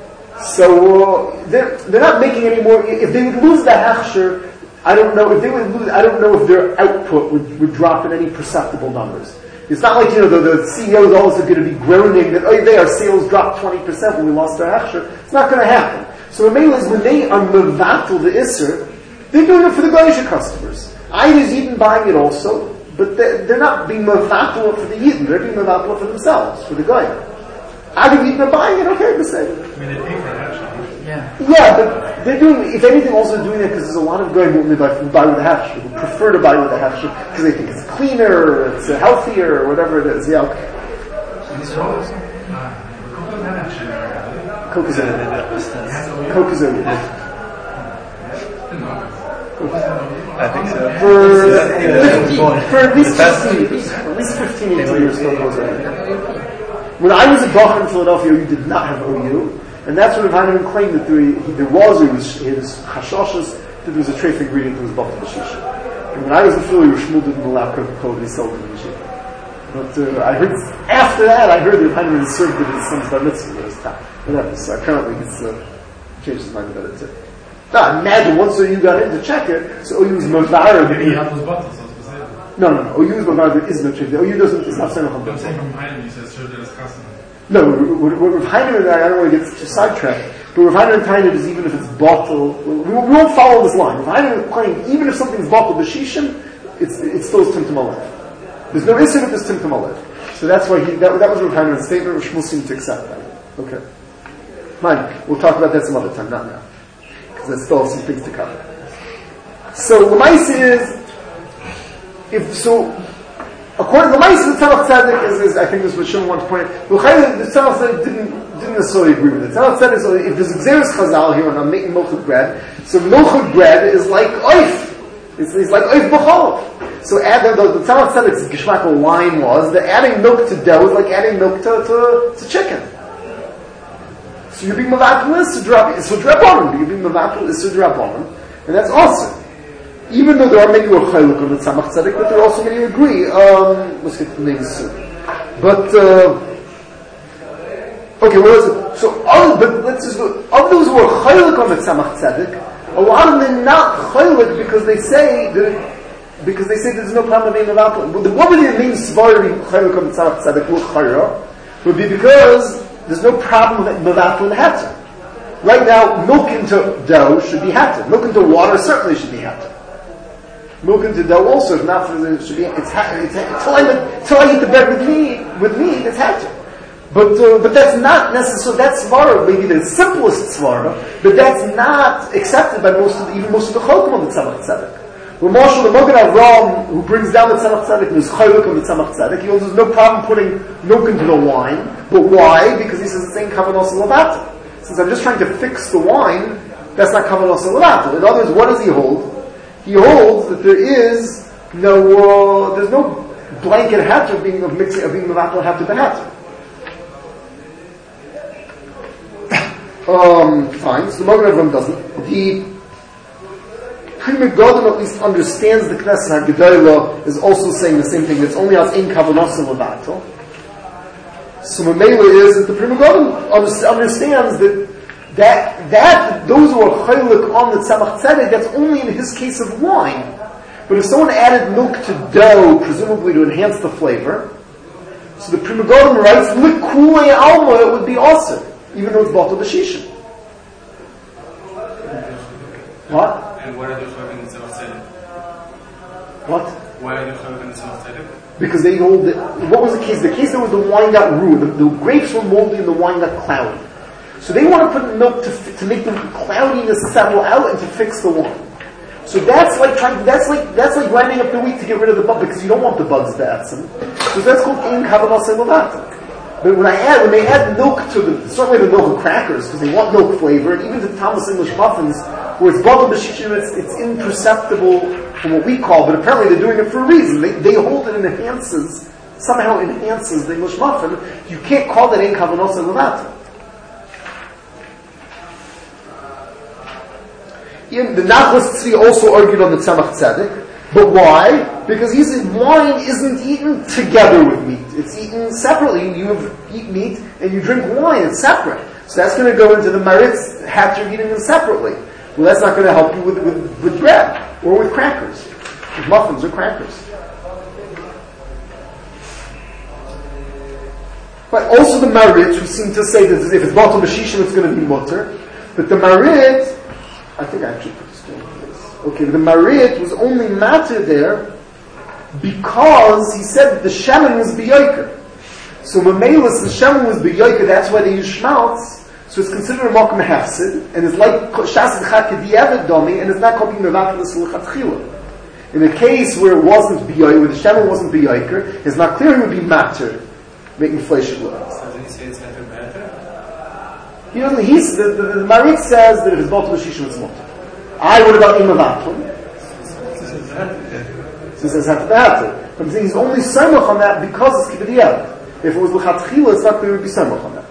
So uh, they're they're not making any more. If they would lose the hechsher, I don't know if they would lose. I don't know if their output would, would drop in any perceptible numbers. It's not like, you know, the, the C E O is also going to be groaning that, oh, they our sales dropped twenty percent when we lost our hechsher. It's not going to happen. So the main is when they are mevatel the isser, they're doing it for the Goyish customers. Either's Yidden buying it also, but they're, they're not being mevatel for the Yidden. They're being mevatel for themselves, for the Goyim. Either Yidden are buying it, okay, the same. I mean, they pay for it, actually. Yeah. Yeah, but they're doing, if anything, also doing it because there's a lot of Goyim who buy, who buy with a hafsher, who prefer to buy with a hafsher because they think it's cleaner, or it's healthier, or whatever it is. Yeah, okay. Coke is a Coke is a I think so. For, Yeah. for at least fifteen years. At least fifteen, eighteen years Coke was around. When I was at Bach in Philadelphia, you did not have O U, and that's when Heinemann claimed that there, he, there was, it was his chashoshes, that there was a treif ingredient that was Batal B'Shishin. And when I was in Philly, Shmuel didn't allow Coca-Cola to be sold in the Yeshiva. But uh, I heard, after that, I heard that Heinemann served it at his son's bar mitzvah at his time. Whatever, so apparently he's uh, changed his mind about it too. Now, imagine once O U got in to check it, so O U was Mavar. Maybe apples buttons, so to say. No, no, no. O U is Mavar, there is no treif. O U doesn't, it's not saying But I'm saying from Heinemann, he says, served it as customer. No, what Rav Heinemann, I don't want to get too sidetracked, but Rav Heinemann Tainid is even if it's bottle, we, we won't follow this line. Rav Heinemann claimed even if something's bottle b'shishim, it's it still is Timtum Alev. There's no issue with this Timtum Alev. So that's why he, that, that was Rav Heinemann's statement. Rav Shmuel seemed to accept that. Okay. Fine. We'll talk about that some other time, not now. Because there's still some things to cover. So the mice is, if so, according to the Maisa, the Tzemach Tzedek is, is, I think this is what Shimon wants to point out. The Tzemach Tzedek didn't, didn't necessarily agree with it. Tzemach Tzedek is, if there's Xeris Chazal here and I'm making Milchut bread, so Milchut bread is like Oif. It's, it's like Oif B'chol. So add, the, the, the Tzemach Tzedek's Geshmak line was that adding milk to dough is like adding milk to, to, to chicken. So you're being Mavatul is to drop, so Drabonim, you're being Mavatul is to Drabonim, and that's awesome. Even though there are many who are chaylik on the Tzemach Tzedek, but there are also many who agree. Um, let's get the names soon. But, uh, okay, what is it? So, of, but let's just go, of those who are chaylik on the Tzemach Tzedek, a lot of them are not chaylik because they say that it, because they say there's no problem with being Mavatul. What would it mean, Svar being chaylik on the Tzemach Tzedek, l'chayra, would be because there's no problem with Mavatul and Hatter. Right now, milk into dough should be Hatter. Milk into water certainly should be Hatter. Milk into dough also, if not for the, should be, it's, it's, until I, until I eat the bread with me, with me, it's Hatter. But, uh, but that's not necessarily, that's svara, maybe the simplest svara, but that's not accepted by most of the, even most of the chokim on the Tzemach Tzedek. When Moshe, the Mogen Avram, who brings down the Tzemach Tzedek, and is chaylik on the Tzemach Tzedek, he also has no problem putting milk into the wine, but why? Because he says it's ain't kavanos levatel. Since I'm just trying to fix the wine, that's not kavanos levatel. In other words, what does he hold? He holds that there is no, uh, there's no blanket hatter of being of mixing of being mevatel hatter behatter. Um, fine. So the Mogen Avram doesn't. The Pri Megadim at least understands the Knesset HaGedolah is also saying the same thing. It's only as ein kavanos levato. So Mamela is that the Pri Megadim understands that that that those who are chaylik on the tzemach tzedek, that's only in his case of wine. But if someone added milk to dough, presumably to enhance the flavor, so the Pri Megadim writes likulei alma, it would be awesome, even though it's batal b'shishin. What? And what are they chavim in tzemach tzedek? What? Why are they chavim in tzemach tzedek? Because they hold it. What was the case? The case that was the wine got ruined. The, the grapes were moldy and the wine got cloudy. So they want to put milk to to make the cloudiness settle out and to fix the wine. So that's like trying. That's like that's like grinding up the wheat to get rid of the bug because you don't want the bugs to add some. So that's called ein kavanos levato. But when I add, when they add milk to the, certainly the milk of crackers, because they want milk flavor, and even to Thomas English muffins, where it's batal b'shishin, it's, it's imperceptible from what we call, but apparently they're doing it for a reason. They, they hold it and enhances, somehow enhances the English muffin. You can't call that ein kavanos levato. The Nachlas Tzvi also argued on the Tzemach Tzedek. But why? Because he said wine isn't eaten together with meat. It's eaten separately. You have, eat meat and you drink wine. It's separate. So that's going to go into the maritz hat you're eating them separately. Well, that's not going to help you with, with, with bread or with crackers, with muffins or crackers. But also the maritz, who seem to say that if it's batal b'shishin, it's going to be mutter. But the maritz, I think I actually put this down. Okay, the Marit was only matter there because he said that the Shemen was B'yoker. So Mamelis, the Shemen was B'yoker, that's why they use Shmaltz, so it's considered a Mokum Hefsid, and it's like Shas V'chad K'di'evet Domi, and it's not called Mevakelis L'chatchila. In a case where it wasn't B'yoker, where the Shemen wasn't B'yoker, it's not clear it would be matter, making flesh of blood. So did he say it's better better? He doesn't, he's, the, the, the Marit says that if it's batal b'shishin, it's mutter. I, what about Imavatum? So he says have to have to. But I'm saying he's only samach on that because it's kibbutz yad. If it was l'chatchila, it's not clear it would be samach on that.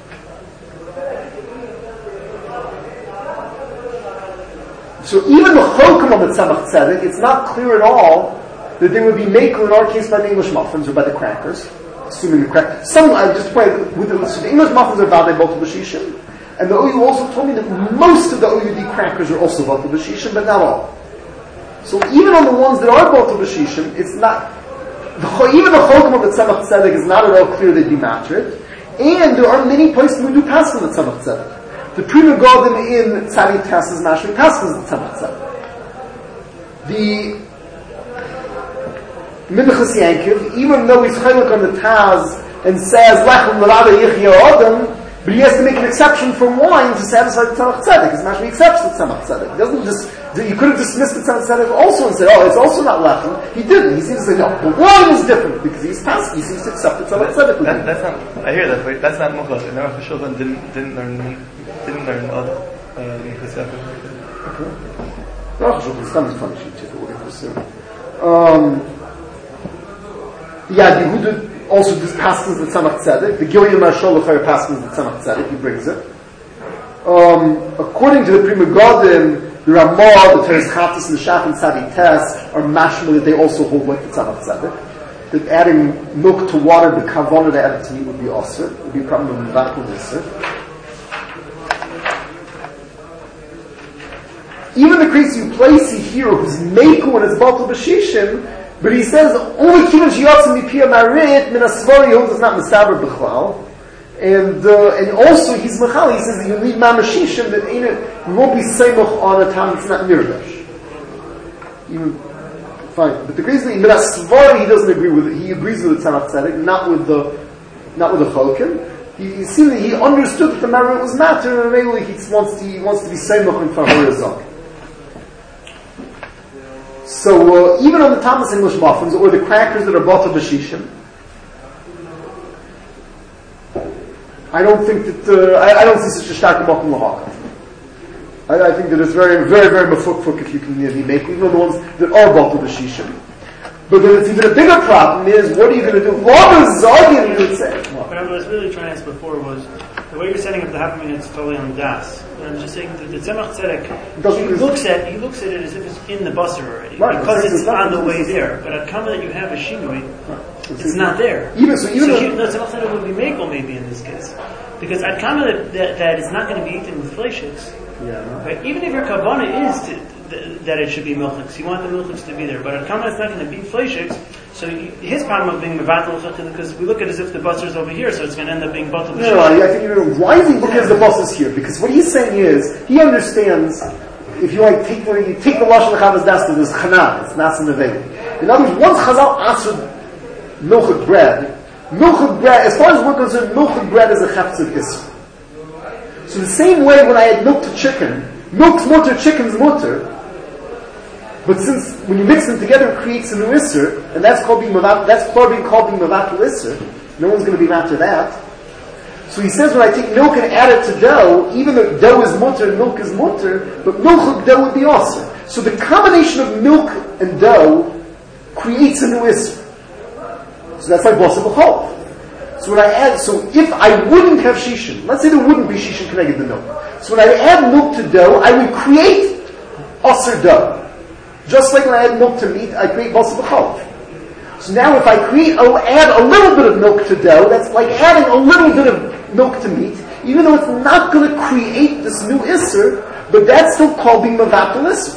So even the chokum on the tzemach tzedek, it's not clear at all that they would be makel in our case by the English muffins or by the crackers, assuming the crackers. Some I just point with the, so the English muffins are valid both b'shishin. And the O U also told me that most of the O U D crackers are also batal b'shishin, but not all. So even on the ones that are batal b'shishin, it's not, the, even the chokum of the tzemach tzedek is not at all clear they'd be matrid. And there are many places we do pass on the tzemach tzedek. The Pri Megadim in Tzadi Tess is mashing pass on the tzemach tzedek. The Minchas Yankiv, even though he's chaylik on the Taz and says, Lechem l'rada yichya odom, but he has to make an exception for wine to satisfy the Tzemach Tzedek. His mashmi accepts the Tzemach Tzedek. He doesn't just, you could have dismissed the Tzemach Tzedek also and said, oh, it's also not lechem. He didn't. He seems to say, no, but wine is different because he's past, he seems to accept the Tzemach Tzedek. That, that's not, I hear that, but that's not muchach. And our children didn't, didn't learn, didn't learn other, uh, in Chesed. Okay. Well, it's not as funny sheet if it would have pursued. Um, yeah, Yehuda also just passes the Tzemach Tzedek. The Gilya Marshal Lefayr passes the Tzemach Tzedek. He brings it. Um, according to the Pri Megadim, the Ramah, the Teres Chatas, and the Shach and Tzadi Tes are mashma that they also hold like the Tzemach Tzedek. That adding milk to water, the kavana to add it to meat would be also. It would be a problem with Mivakul Nisr. Even the crazy place here, who's Meiku and his batal b'shishin, but he says only kivan shiyatzim mipia marit min asvari holds is not misaber b'chlal, and uh, and also he's mechal. He says that you need mamashishim that ain't it. You won't be seimach on a time it's not nirdash. You fine, but the crazy thing min asvari he doesn't agree with it. He agrees with the Tzemach Tzedek, not with the not with the Cholkim. He, he seemed that he understood that the marit was matter, and maybe he wants to he wants to be seimach in fahorizah. So uh, even on the Thomas English muffins or the crackers that are batal b'shishin, I don't think that uh, I, I don't see such a stark makom lahak. I, I think that it's very, very, very mafukfuk if you can really make even the ones that are batal b'shishin. But then it's even a bigger problem is what are you going to do? What is Zogin you would say? What I was really trying to ask before was the way you're setting up the happening it's totally on das. I'm just saying that the Tzemach Tzedek, Doesn't he use- looks at he looks at it as if it's in the basar already, Right, because it's- it's it's not- on the way it's- there. But at Kama that you have a shinui, It's- it's not there. Even so, even so if- he, no, Tzemach Tzedek would be makel maybe in this case, because at Kama that, that, that it's not going to be eaten with fleishiks. Yeah. Right? Even if your kavana is to, th- that it should be milchiks, you want the milchiks to be there, but at Kama it's not going to be fleishiks. So you, his problem of being mevatel because we look at it as if the basar is over here, so it's going to end up being batel. No, no, I think you know, why is he looking at the bosses here? Because what he's saying is, he understands, if you like take the, you take the Lashon Lechavas Dasta, there's Chana, it's not Neveli. In other words, once Chazal answered milchuk bread, milchuk bread, as far as we're concerned, milchuk bread is a chafetz isser. So the same way when I had milk to chicken, milk's mutter, chicken's mutter, but since when you mix them together, it creates a new isser, and that's called being mavat, that's called being called being mavatul isser. No one's going to be after that. So he says when I take milk and add it to dough, even though dough is mutter and milk is mutter, but milchuk dough would be also. So the combination of milk and dough creates a new isser. So that's like basa b'chol. So when I add, so if I wouldn't have shishin, let's say there wouldn't be shishin connected to milk. So when I add milk to dough, I would create aser dough. Just like when I add milk to meat, I create basa b'chol. So now if I create, I'll add a little bit of milk to dough, that's like adding a little bit of milk to meat, even though it's not going to create this new isser, but that's still called being mavatul isser.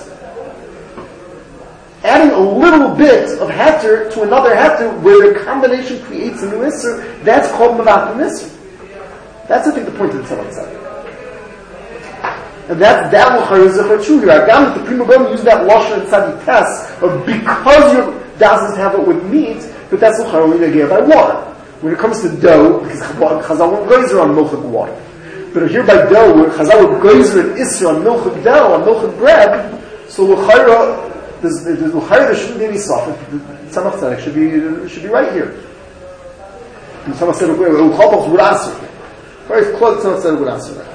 Adding a little bit of heter to another heter, where the combination creates a new isser, that's called mavatul isser. That's, I think, the point of the Tzemach Tzedek. And that that l'chayr is true here. Again, the Pri Megadim use that lashon and tzadites of because your doesn't have it with meat, but that's l'chayr only negated by water. When it comes to dough, because Chazal won't geyser on milchuk water, but here by dough, where Chazal would geyser an isser on milchuk dough, on milchuk bread, so l'chayr there's l'chayr there shouldn't be any suffix. The Tzemach Tzedek should be should be right here. And Tzemach Tzedek would answer. Very close. Tzemach Tzedek would answer that.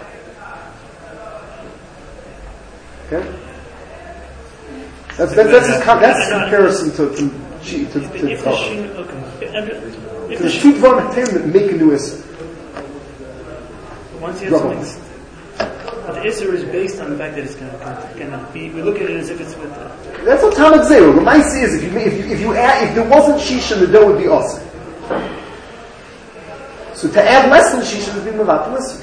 Okay, that's that, that's his com- that's his comparison to to to, to, to If the shin, okay. If the There's shin, two dvarim that make a new isser. once you have something, but the isser is based on the fact that it's going to be. We look at it as if it's with the. That's what Talmud Zero. The mice is if you if you, if you add if there wasn't shisha, the dough would be awesome. So to add less than shisha would be mavatul isser.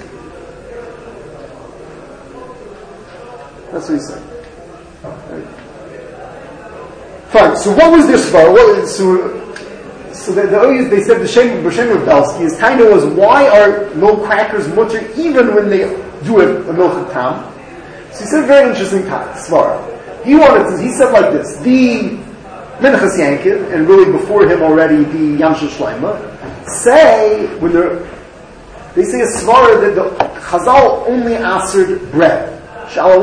That's what he said. Right. Fine. So what was this for? What, so so the, the, they said the Shem B'Shem Rebelsky is kind of was why are milk crackers mutter even when they do a, a milk tam? So he said a very interesting svara. He wanted to, he said like this: the Minchas Yankiv and really before him already the Yamshel Shleima say when they're they say a svara that the Chazal only answered bread. Meaning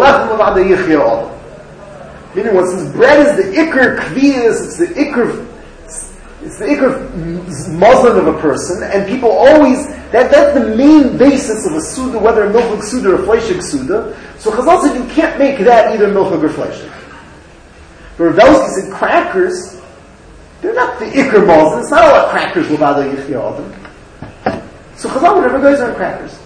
what, since bread is the ikr kviyas, it's the ikr, it's the ikr muslin of a person, and people always, that, that's the main basis of a suda, whether a milchuk suda or a fleishik suda. So Chazal said you can't make that either milchuk or fleishik. But Rebelsky said crackers, they're not the ikr muslin, it's not all about crackers l'vada yichya adam. So Chazal never goes on crackers.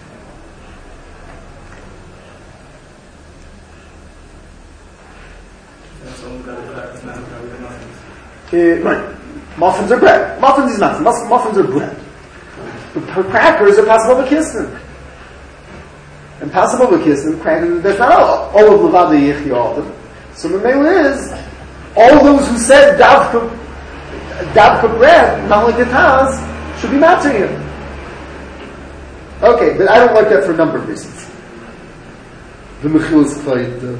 Uh, right. Muffins are bread. Muffins is nothing. Muff- muffins are bread. But crackers are possible v'kisnim. And possible v'kisnim, crackers, that's not all, all of Levada Yechiyadim. So the mail is, all those who said Davka, Davka bread, not like the Taz, should be matching him. Okay, but I don't like that for a number of reasons. The Mechil is quite, uh,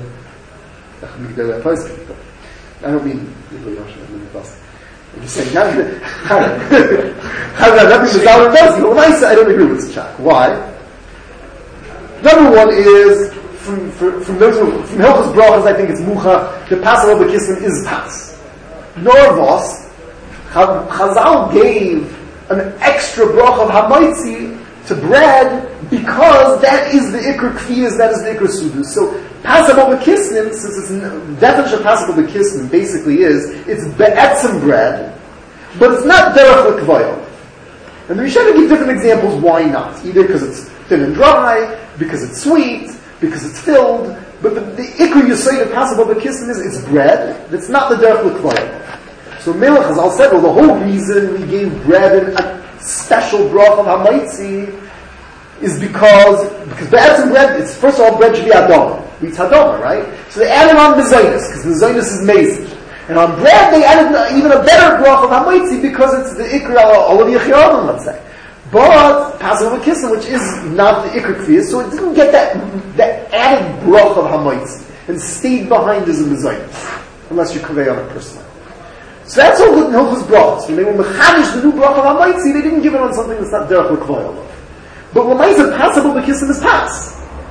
I don't mean I'm just saying not how that nothing is out of Belsky. Well, I don't agree with Tzchak. Why? Number one is from from from those who, from Hilchos Brachos, I think it's Mucha. The Pasal of the Kisman is Pas. Norvos Chazal gave an extra brach of Hamaitzi to bread because that is the Ikr Kfiyas, that is the Ikr Sudu. So Pasabel B'Kisnim, since it's definition of Pasabel B'Kisnim basically is, it's be'etzim bread, but it's not derech l'kvayel. And the Rishonim give different examples why not. Either because it's thin and dry, because it's sweet, because it's filled. But the, the ikr yesod of possible b'kissim is it's bread. That's not the derech l'kvayim. So Melech Chazal said, well, the whole reason we gave bread and a special brach of hamaitzi is because because be'etzim bread. It's first of all bread should be adama. It's hadama, right? So they added on mezainis because mezainis is mezid. And on bread, they added even a better brach of hamaitzi because it's the ikr all of Yechiyadim, let's say. But Passover Kissim, which is not the ikr kfiyah, so it didn't get that that added brach of hamaitzi and stayed behind as a mezainis, unless you convey on it personally. So that's all the Hilchos brachos. When they were mechadish the new brach of hamaitzi, they didn't give it on something that's not derech l'kvayim. But l'maisa Passover Kissim is pas.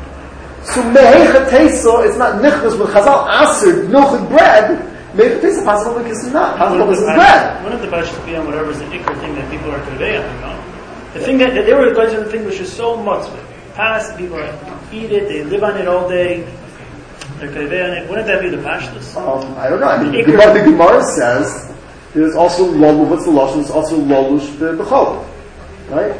So mehecha teisa is not nichnas when Chazal aser nochid bread. Mehecha teisa Passover Kissim not. Passover Kissim is bread. One of the bashas be on whatever is the ikr thing that people are conveying, you know. The thing that, that they were going to the thing which is so much past, people eat it, they live on it all day, they're conveying it. Wouldn't that be the pashtus? Um, I don't know. I mean, the Gemara, the Gemara says there's also lolu. What's the lashon? There's also lolush b'chol, right?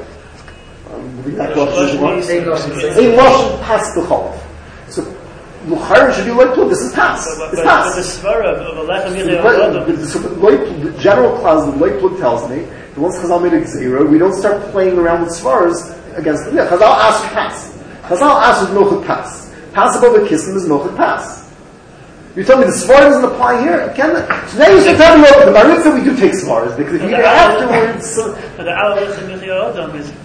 Um, the exact lashon is a lashon past b'chol. So luchar should be like this is pas. It's pas. But the svara of a lechem yichei So the general clause, the Leipzig tells me. The once Chazal made a gzeira, we don't start playing around with svaras against them. Yeah, Chazal asked pas. Chazal asked nochid pas. Pas above the kissim is nochid pas. You tell me the svar doesn't apply here? Can the, so now you start talking about the maritza, we do take svaras because if you get afterwards. So, but the alechem yichei adam is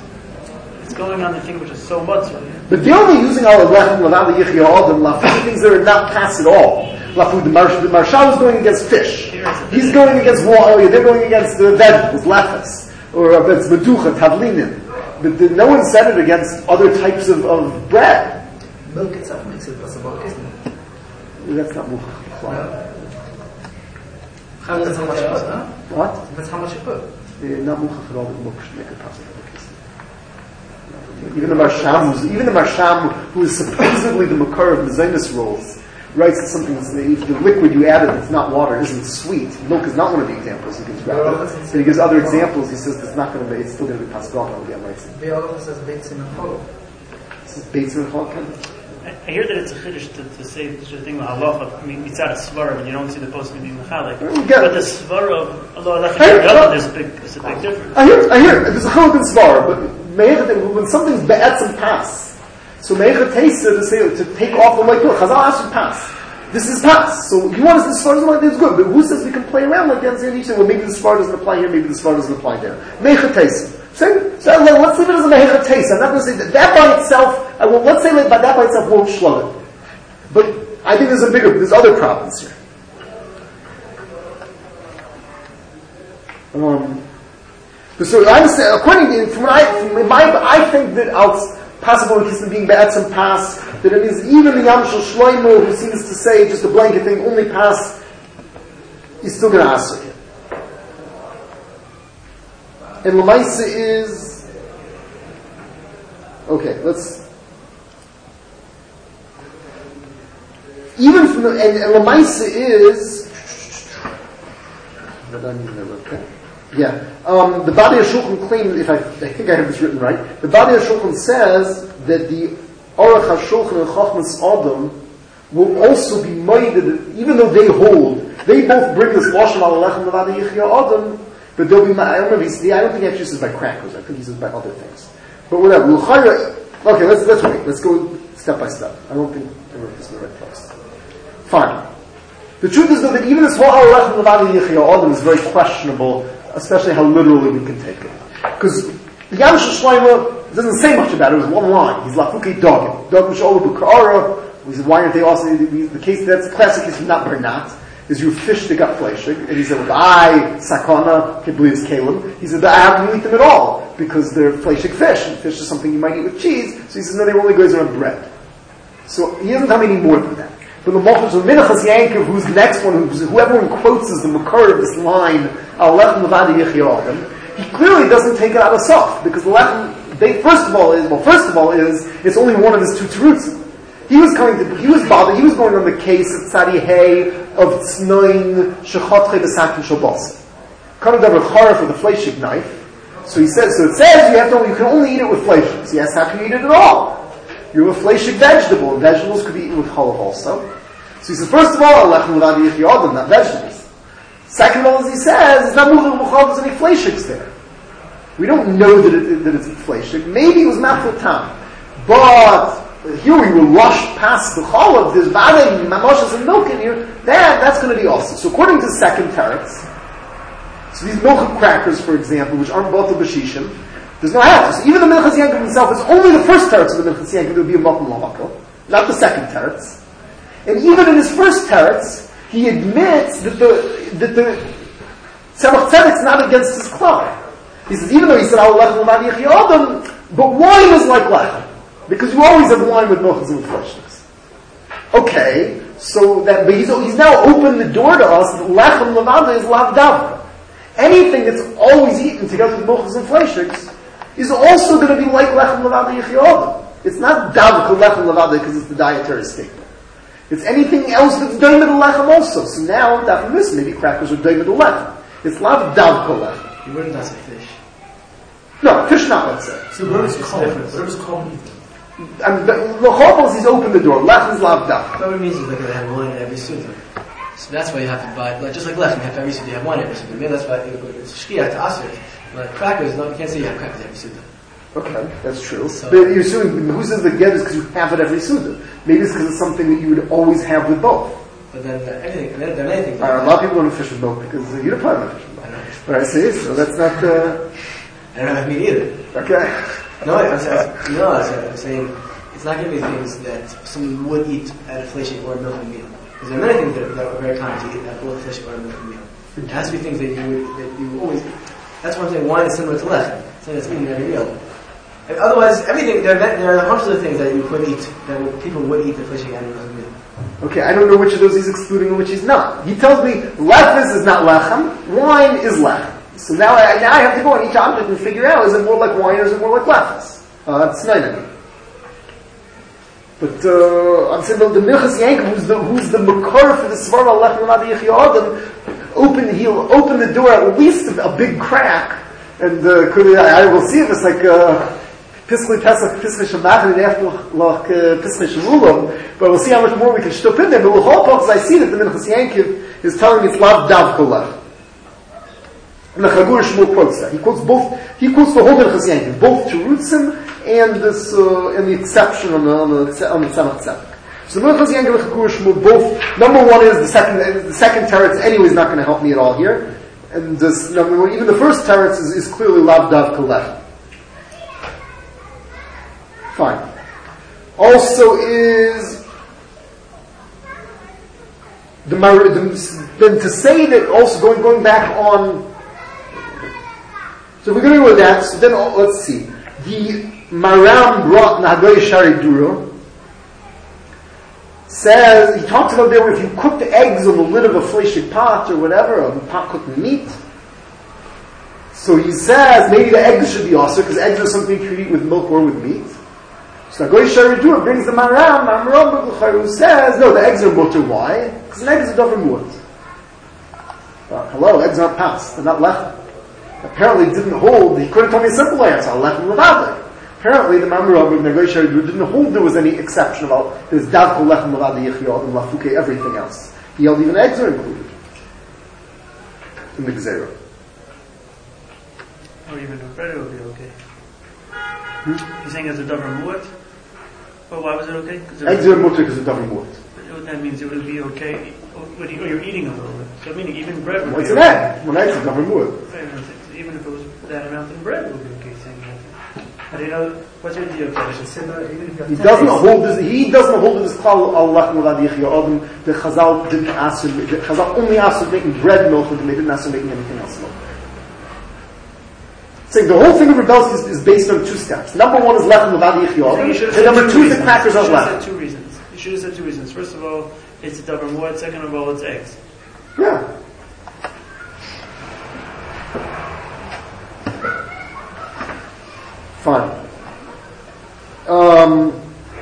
it's going on the thing which is so much. But they're only using al alechem without the yichei adam lafu things that are not pas at all. Lafu, the Marshal is going against fish. He's going against water. They're going against the vegetables, lefes, or against meducha, tavlinin. But the, no one said it against other types of, of bread. Milk itself makes it possible, isn't it? That's not muchach. That's how much you put, huh? What? That's how much you put. Uh, not muchach at all. That milk should make it possible. Even the Marsham, who's, even the Marsham, who is supposedly the makar of the Zionist rolls, writes that something that's the, the liquid you added that's not water isn't sweet. Milk is not one of the examples he gives. But he gives other examples. He says it's not going to be. It's still going to be possible. I'll get right. The other one says beitzim and chol. This is beitzim and chol. I hear that it's a chiddush to, to say such a thing with halacha. I mean, it's out of svara when you don't see the post being mechalik. But the svara of Allah Lechem, there's a big, there's a big difference. I hear, I hear. There's a chiluk in svara, but when something's be'etzim pas. So me'echa teisa to say to take off the light pill. Chazal asked you pass. This is pass. So you want us the svar doesn't like this good, but who says we can play around like that? And each say, well, maybe the svar doesn't apply here, maybe the svar doesn't apply there. Me'echa teisa. So, so let's leave it as a me'echa teisa. I'm not going to say that that by itself. I will, let's say that by that by itself won't shlow it. But I think there's a bigger. There's other problems here. Um. So I'm saying, according to from what I, from my, I think that out. Possible in Kissim being be'etzim pass, that it means even the Yamshel Shloimo who seems to say just a blanket thing, only pass, he's still going to answer it. And Lamaisa is, okay, let's, even from the, and, and Lamaisa is, okay. Yeah, um, the Badi HaShulchan claims, if I, I think I have this written right, the Badi HaShulchan says that the Aruch HaShulchan and Chachmas Adam will also be minded, even though they hold, they both bring this Lashon Al Alechem Levada Yichya Adam, but they'll be, I don't know if he's, I don't think he actually says by crackers, I think he says by other things. But whatever, okay, let's, let's wait, let's go step by step. I don't think I wrote this in the right place. Fine. The truth is though that even this whole Al Alechem Levada Yichya Adam is very questionable, especially how literally we can take it. Because the Yamshel Shloimo doesn't say much about it, it was one line. He's Lafuke Dogim. Dogim Sh'olu B'Ka'ara. He said, why aren't they also, the case, that's the classic case of not or not, is your fish that got fleshig. And he said, well, I, Sakana, can believe it's Caleb. He said, I haven't eat them at all, because they're fleshig fish, and fish is something you might eat with cheese. So he says, no, they only goes around bread. So he doesn't tell me any more than that. But the Mochus of Minachas Yankov, who's the next one, who's, who everyone quotes as the makar of this line, Al Lechem Levada Yichya Adam, he clearly doesn't take it out of self, because the Lechem, they, first of all is, well, first of all is, it's only one of his two terutzim. He was coming to, he was bothered, he was going on the case of Tzadi Hay, of Tznoin, Shechotche Besakim Shabos. Kind of double charif with a fleshig knife. So he says, so it says you have to, you can only eat it with fleshig. So he asks, how can you eat it at all? You have a fleshig vegetable, and vegetables could be eaten with chalav also. So he says, first of all, lechem l'vadi yichya adam, not vegetables. Second of all, as he says, it's not muchal b'chalav, there's any fleshigs there. We don't know that, it, that it's fleshig. Maybe it was mafla tam. But here we were rushed past the chalav, there's vada, mamoshes and milk in here, that, that's going to be awesome. So according to the second teretz, so these milk crackers, for example, which aren't bought to bashishim, there's no half. So even the Minchas Yankov himself is only the first teretz of the Minchas Yankov that would be a makom l'makom, not the second teretz. And even in his first teretz, he admits that the that the Tzemach Tzedek's not against his klal. He says, even though he said, "Al lechem l'vadi yichya adam," but wine is like lechem because you always have wine with milk and with freshness. Okay, so that but he's, he's now opened the door to us that lechem l'vadi is lav davka. Anything that's always eaten together with milk and freshness is also going to be like lechem l'vadi yichya adam. It's not davka lechem l'vadi because it's the dietary staple. It's anything else that's doimid lechem also. So now, that from this, maybe crackers are doimid lechem. It's lav davka lechem. You wouldn't say fish. No, fish not, let's say. So whatever's cold, whatever's cold, And the chobos, he's opened the door. Lechem is lav davka. What it means is that they have wine in every suda. So that's why you have to buy, like just like lechem, you have every suda, you have wine every suda. Maybe that's why it's shkia to asr. Like crackers, no, you can't say you have crackers every suda. Okay, that's true. So, but you're assuming, who says the get is because you have it every suda? Maybe it's because it's something that you would always have with both. But then uh, anything, then, then anything. Uh, a lot of people don't fish with milk because uh, you don't probably don't fish with milk. I know. But I see, so that's not, uh, I don't have meat either. okay. No, I'm saying, no, I'm saying, it's not going to be things that someone would eat at a fleshing or a milk and meal. Because there are many things that, that are very common to eat at both fleshing or a milk and meal. It has to be things that you would, that you would always eat. That's why I'm saying wine is similar to lechem. Something that's eaten every meal. And otherwise, everything, there are, there are hundreds of things that you could eat, that would, people would eat at fleshing and milk and meal. Okay, I don't know which of those he's excluding and which he's not. He tells me, lefis is not lechem, wine is lechem. So now I, now I have to go on each object and figure out, is it more like wine or is it more like lefis? Uh, that's nine. But uh, I'm saying the, the Minchas Yankov, who's the who's the makar for the Svara Lechem L'vadi Yichya Adam, open he'll open the door at least a, a big crack, and uh, could, I, I will see if it's like Pischli Pesach, Pischli Shemach, and after like Pischli Shemulam. But we'll see how much more we can stop in there. But with all because I see that the Minchas Yankov is telling me it's lav davka lechem. And the Chagur Shmuel quotes that. He quotes both. He quotes the whole Minchas Yankov, both Terutzim and this uh, and the exception on the on the on the Tzemach Tzedek. So the Minchas Yankov and Chagur Shmuel both. Number one is the second. The second teretz anyway is not going to help me at all here. And this number one, even the first teretz is, is clearly lav davka lechem. Fine. Also is the, the then to say that also going going back on. So if we're going to go with that, so then let's see. The Maram brought Nahagoy Shari Dura says, he talks about there if you cook the eggs on the lid of a fleshig pot or whatever, a pot cooking meat. So he says maybe the eggs should be also, because eggs are something you can eat with milk or with meat. So Nahagoy Shari Dura brings the Maram, Maram who says, no, the eggs are mutter. Why? Because an egg is a dover muat. Uh, hello, eggs aren't pas, they're not lechem. Apparently didn't hold, he couldn't tell me a simple answer, lechem l'vadi. Apparently the Mamre of Nagoy didn't hold there was any exception about there's davka lechem l'vadi yichya and lafuke everything else. He held even eggs are included in the gzera. Or even the bread would be okay. Hmm? You're saying it's a davar muat? Well, why was it okay? Eggs are mutter because it's davar muat. That means it would be okay when you're eating a little bit. So meaning even bread would well, be it's okay. an egg. One egg is a davar muat. Even if it was that amount in bread, it would be okay. Saying that. How do you know? What's your deal? He doesn't hold this. He doesn't hold this klal al lechem l'vadi yichya adam. The Chazal didn't ask him. The Chazal only asked him making bread milk, and they didn't ask him making anything else milk. Saying the whole thing of rebellion is, is based on two steps. Number one is lechem l'vadi yichya adam, and number two is the crackers of lechem. You should have said two reasons. You should have said two reasons. First of all, it's a davar muat. Second of all, it's eggs. Yeah. Fine. Um,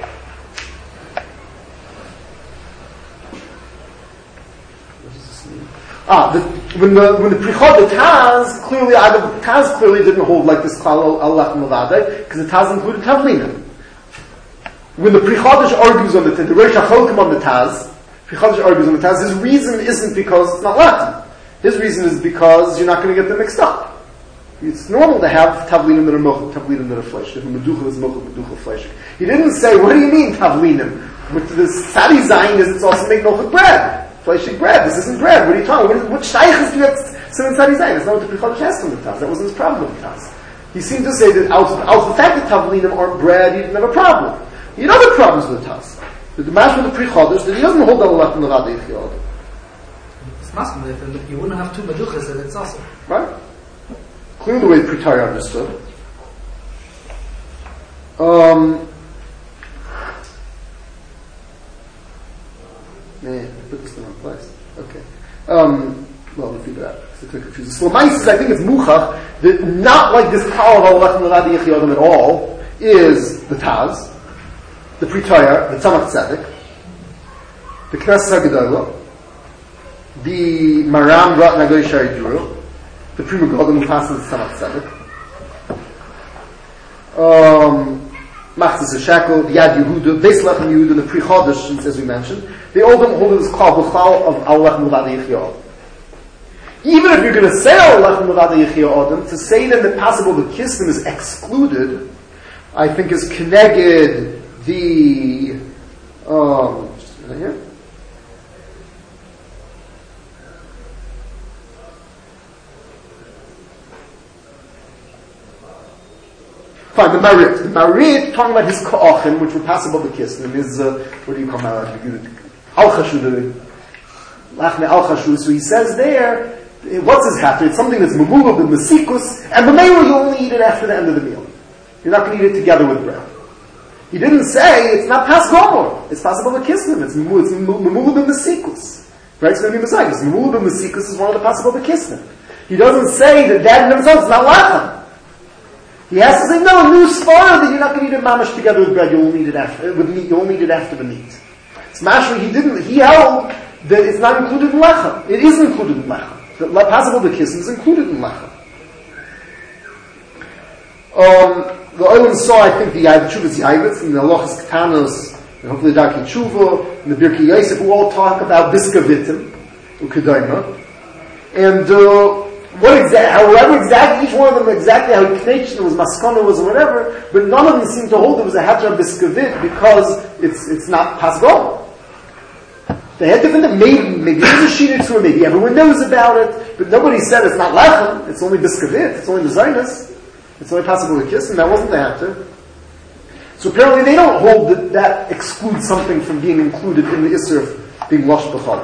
ah, the, when the when the prichot the Taz clearly, I, the Taz clearly didn't hold like this klal al lechem l'vadi because the Taz included tavlina. when the Pri Chadash argues on the the Rosh HaCholkim on the Taz, Pri Chadash argues on the Taz, his reason isn't because it's not Latin. His reason is because you're not going to get them mixed up. It's normal to have tavlinim that are mochel, tavlinim that are flesh. If a meducha is mochel, meducha flesh. He didn't say, what do you mean tavlinim? With the sadi zayin is it's also made mochel bread, fleshig bread. This isn't bread. What are you talking about? What, what shaykhs do you have simon sadi zayin? That's not what the Pri Chadash asked him the Taz. That wasn't his problem with the Taz. He seemed to say that out of, out of the fact that tavlinim aren't bread, he didn't have a problem. He had other problems with the Taz. But the master of the Pri Chadash that he doesn't hold on left in the Radei Yichiyod. It's masculine. If you wouldn't have two meduchas, then it's awesome. Right? Clearly the way Pri Tari understood. Um, man, I put this in the wrong place. Okay. Um, well, we'll figure it out. It's a bit confusing. So, Maisis, I think it's Muchach, that not like this power of Allah and the Radei Yichiyodam at all, is the Taz, the Pri Tari, the Tzemach Tzedek, the Knesset HaGedolah, the Maram Rat Nagoy Shari Duro, the Pri Megadim Mufasa the Tzemach Tzedek, um, Machzis HaShekel, the Yad Yehuda, Beis Lechem Yehuda, the Pri Chodesh, as we mentioned, they all don't hold this Klal B'Chlal of Al Lechem L'Radei Yichiyod. Even if you're going to say Al Lechem L'Radei Yichiyod, to say then that possible the Kissim is excluded, I think is connected the, um, just a minute here. Fine, the Marit. The Marit, talking about his Ka'achim, which were passable the Kissim, his, uh, what do you call Marit? Al-Chashu, Lachne Al-Chashu. So he says there, what's his hatter? It's something that's Mamulav and Masikus, and B'meir you only eat it after the end of the meal. You're not going to eat it together with bread. He didn't say it's not pas gomor. It's possible to kiss them. It's Mamulav and Masikus. Right? It's going to be Masikus. Mamulav and Masikus is one of the possible to kiss them. He doesn't say that that in himself is not Lachem. He has to say, no, a new svara that you're not going to eat it mamash together with bread. You only eat it after with meat. You only eat it after the meat. It's mashma. He didn't. He held that it's not included in lechem. It is included in lechem. The possible the kissim is included in lechem. Um, the Olam saw, I think, the Chuvas Yaivitz and the Alochas Ketanos, and hopefully the Darkei Tshuva, and the Birkei Yosef, who all talk about biskavitim, ukedayma, and uh, what exactly, however exactly, each one of them exactly how connection was, maskana was, or whatever, but none of them seem to hold it was a hatra biskavit because it's it's not pasgol. They had different, maybe, maybe there's a sheet or maybe everyone knows about it, but nobody said it's not lechem, it's only biskavit, it's only the zaynas. It's only possible to kiss, and that wasn't the hatter. So apparently they don't hold that that excludes something from being included in the Isser of being lush b'chol.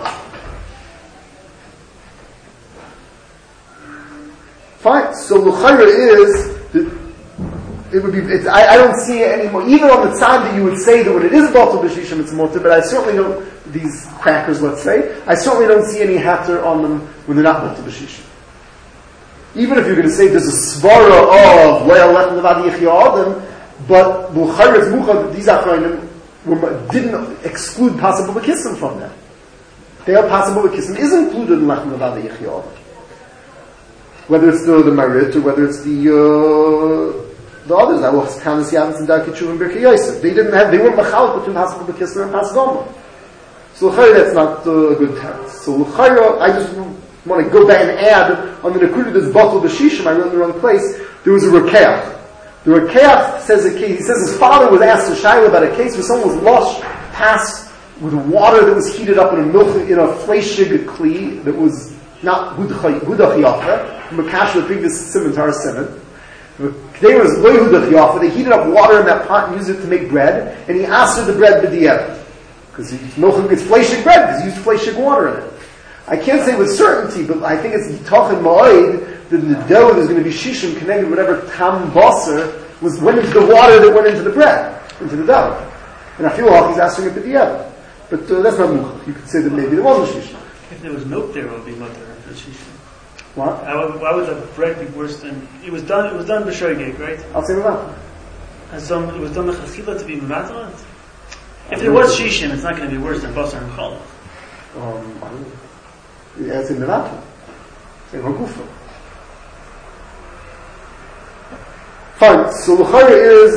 Fine. So l'chayra is that it would be. It's, I, I don't see it anymore. Even on the time that you would say that when it is batal b'shishim, it's mutter. But I certainly don't. These crackers, let's say, I certainly don't see any hatter on them when they're not batal b'shishim. Even if you're going to say there's a svara of Le'al Lechem L'Radei Yichiyod, but L'chayra Mucha, these Achrayim didn't exclude possible B'Kissim from that. They are possible B'Kissim is included in Lechem L'Radei Yichiyod. Whether it's the, the Marit or whether it's the uh, the others, that was Kanas Yavitz and Darkei Tshuva and Birkei Yosef. They didn't have, they weren't machal between possible B'Kissim and Pasgoma. So L'chayra, that's not uh, a good text. So L'chayra, I just want to go back and add on the Nekuda that's Batul B'Shishim, I wrote in the wrong place, there was a Rekeach. The Rekeach says a case, he says his father was asked to Shaila about a case where someone was lost past with water that was heated up in a milk, in a fleshig kli that was not Hudach Yafa, from a kash of the previous Simantar Simon. Today was Loy Hudach Yafa, they heated up water in that pot and used it to make bread, and he asked her the bread b'di'ev. Because it's fleshig bread, because he used fleshig water in it. I can't say with certainty, but I think it's Yitach and Ma'id that in the dough there's going to be shishim connected whatever tam basar was went into the water that went into the bread, into the dough. And I feel like he's asking it to the other. But uh, that's not much. You could say that maybe there wasn't shishim. If there was milk there, it would be mutter for shishim. What? Why would, why would the bread be worse than it was done? It was done b'shoygeg, right? I'll say that. And so it was done b'chachila to be mematal. If there was shishim, it's not going to be worse than basar and challah. Um, I don't know. It's in the Natu. It's in Hagufa. Fine. So L'chayra is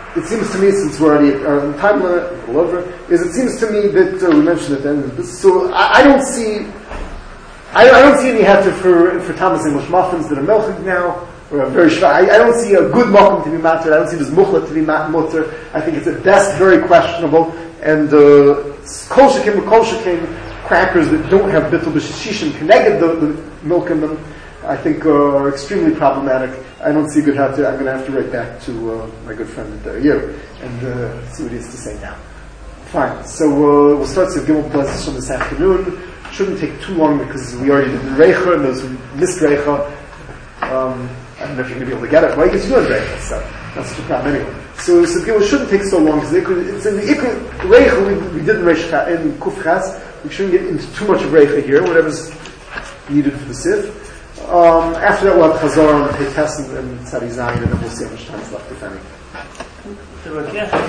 it seems to me, since we're already uh, in time limit, a little over, is it seems to me that uh, we mentioned at the end of this. So I, I don't see, I, I don't see any heter for for Thomas English muffins that are melchig now. Or a very shva. I, I don't see a good makom to be matter. I don't see this muchla to be mutter. I think it's at best very questionable. And kol shekim, kol shekim crackers that don't have bittul b'shishim connected the, the milk in them, I think uh, are extremely problematic. I don't see good how to. I'm going to have to write back to uh, my good friend at the year and uh, see what he has to say now. Fine. So uh, we'll start with Gimel Blazes from this afternoon. Shouldn't take too long because we already did the Reicha and those who missed Reicha. Um, I don't know if you're going to be able to get it. Well, I guess you know Reicha, so that's the problem anyway. So, so Gimel shouldn't take so long because it's in the Ikr Reicha we, we did in Reicha in Kufchas. We shouldn't get into too much of Reicha here. Whatever's needed for the Sif. Um, after that, we'll have Chazar and Peites and Tzadi Zayin, and then we'll see how much time is left, if any.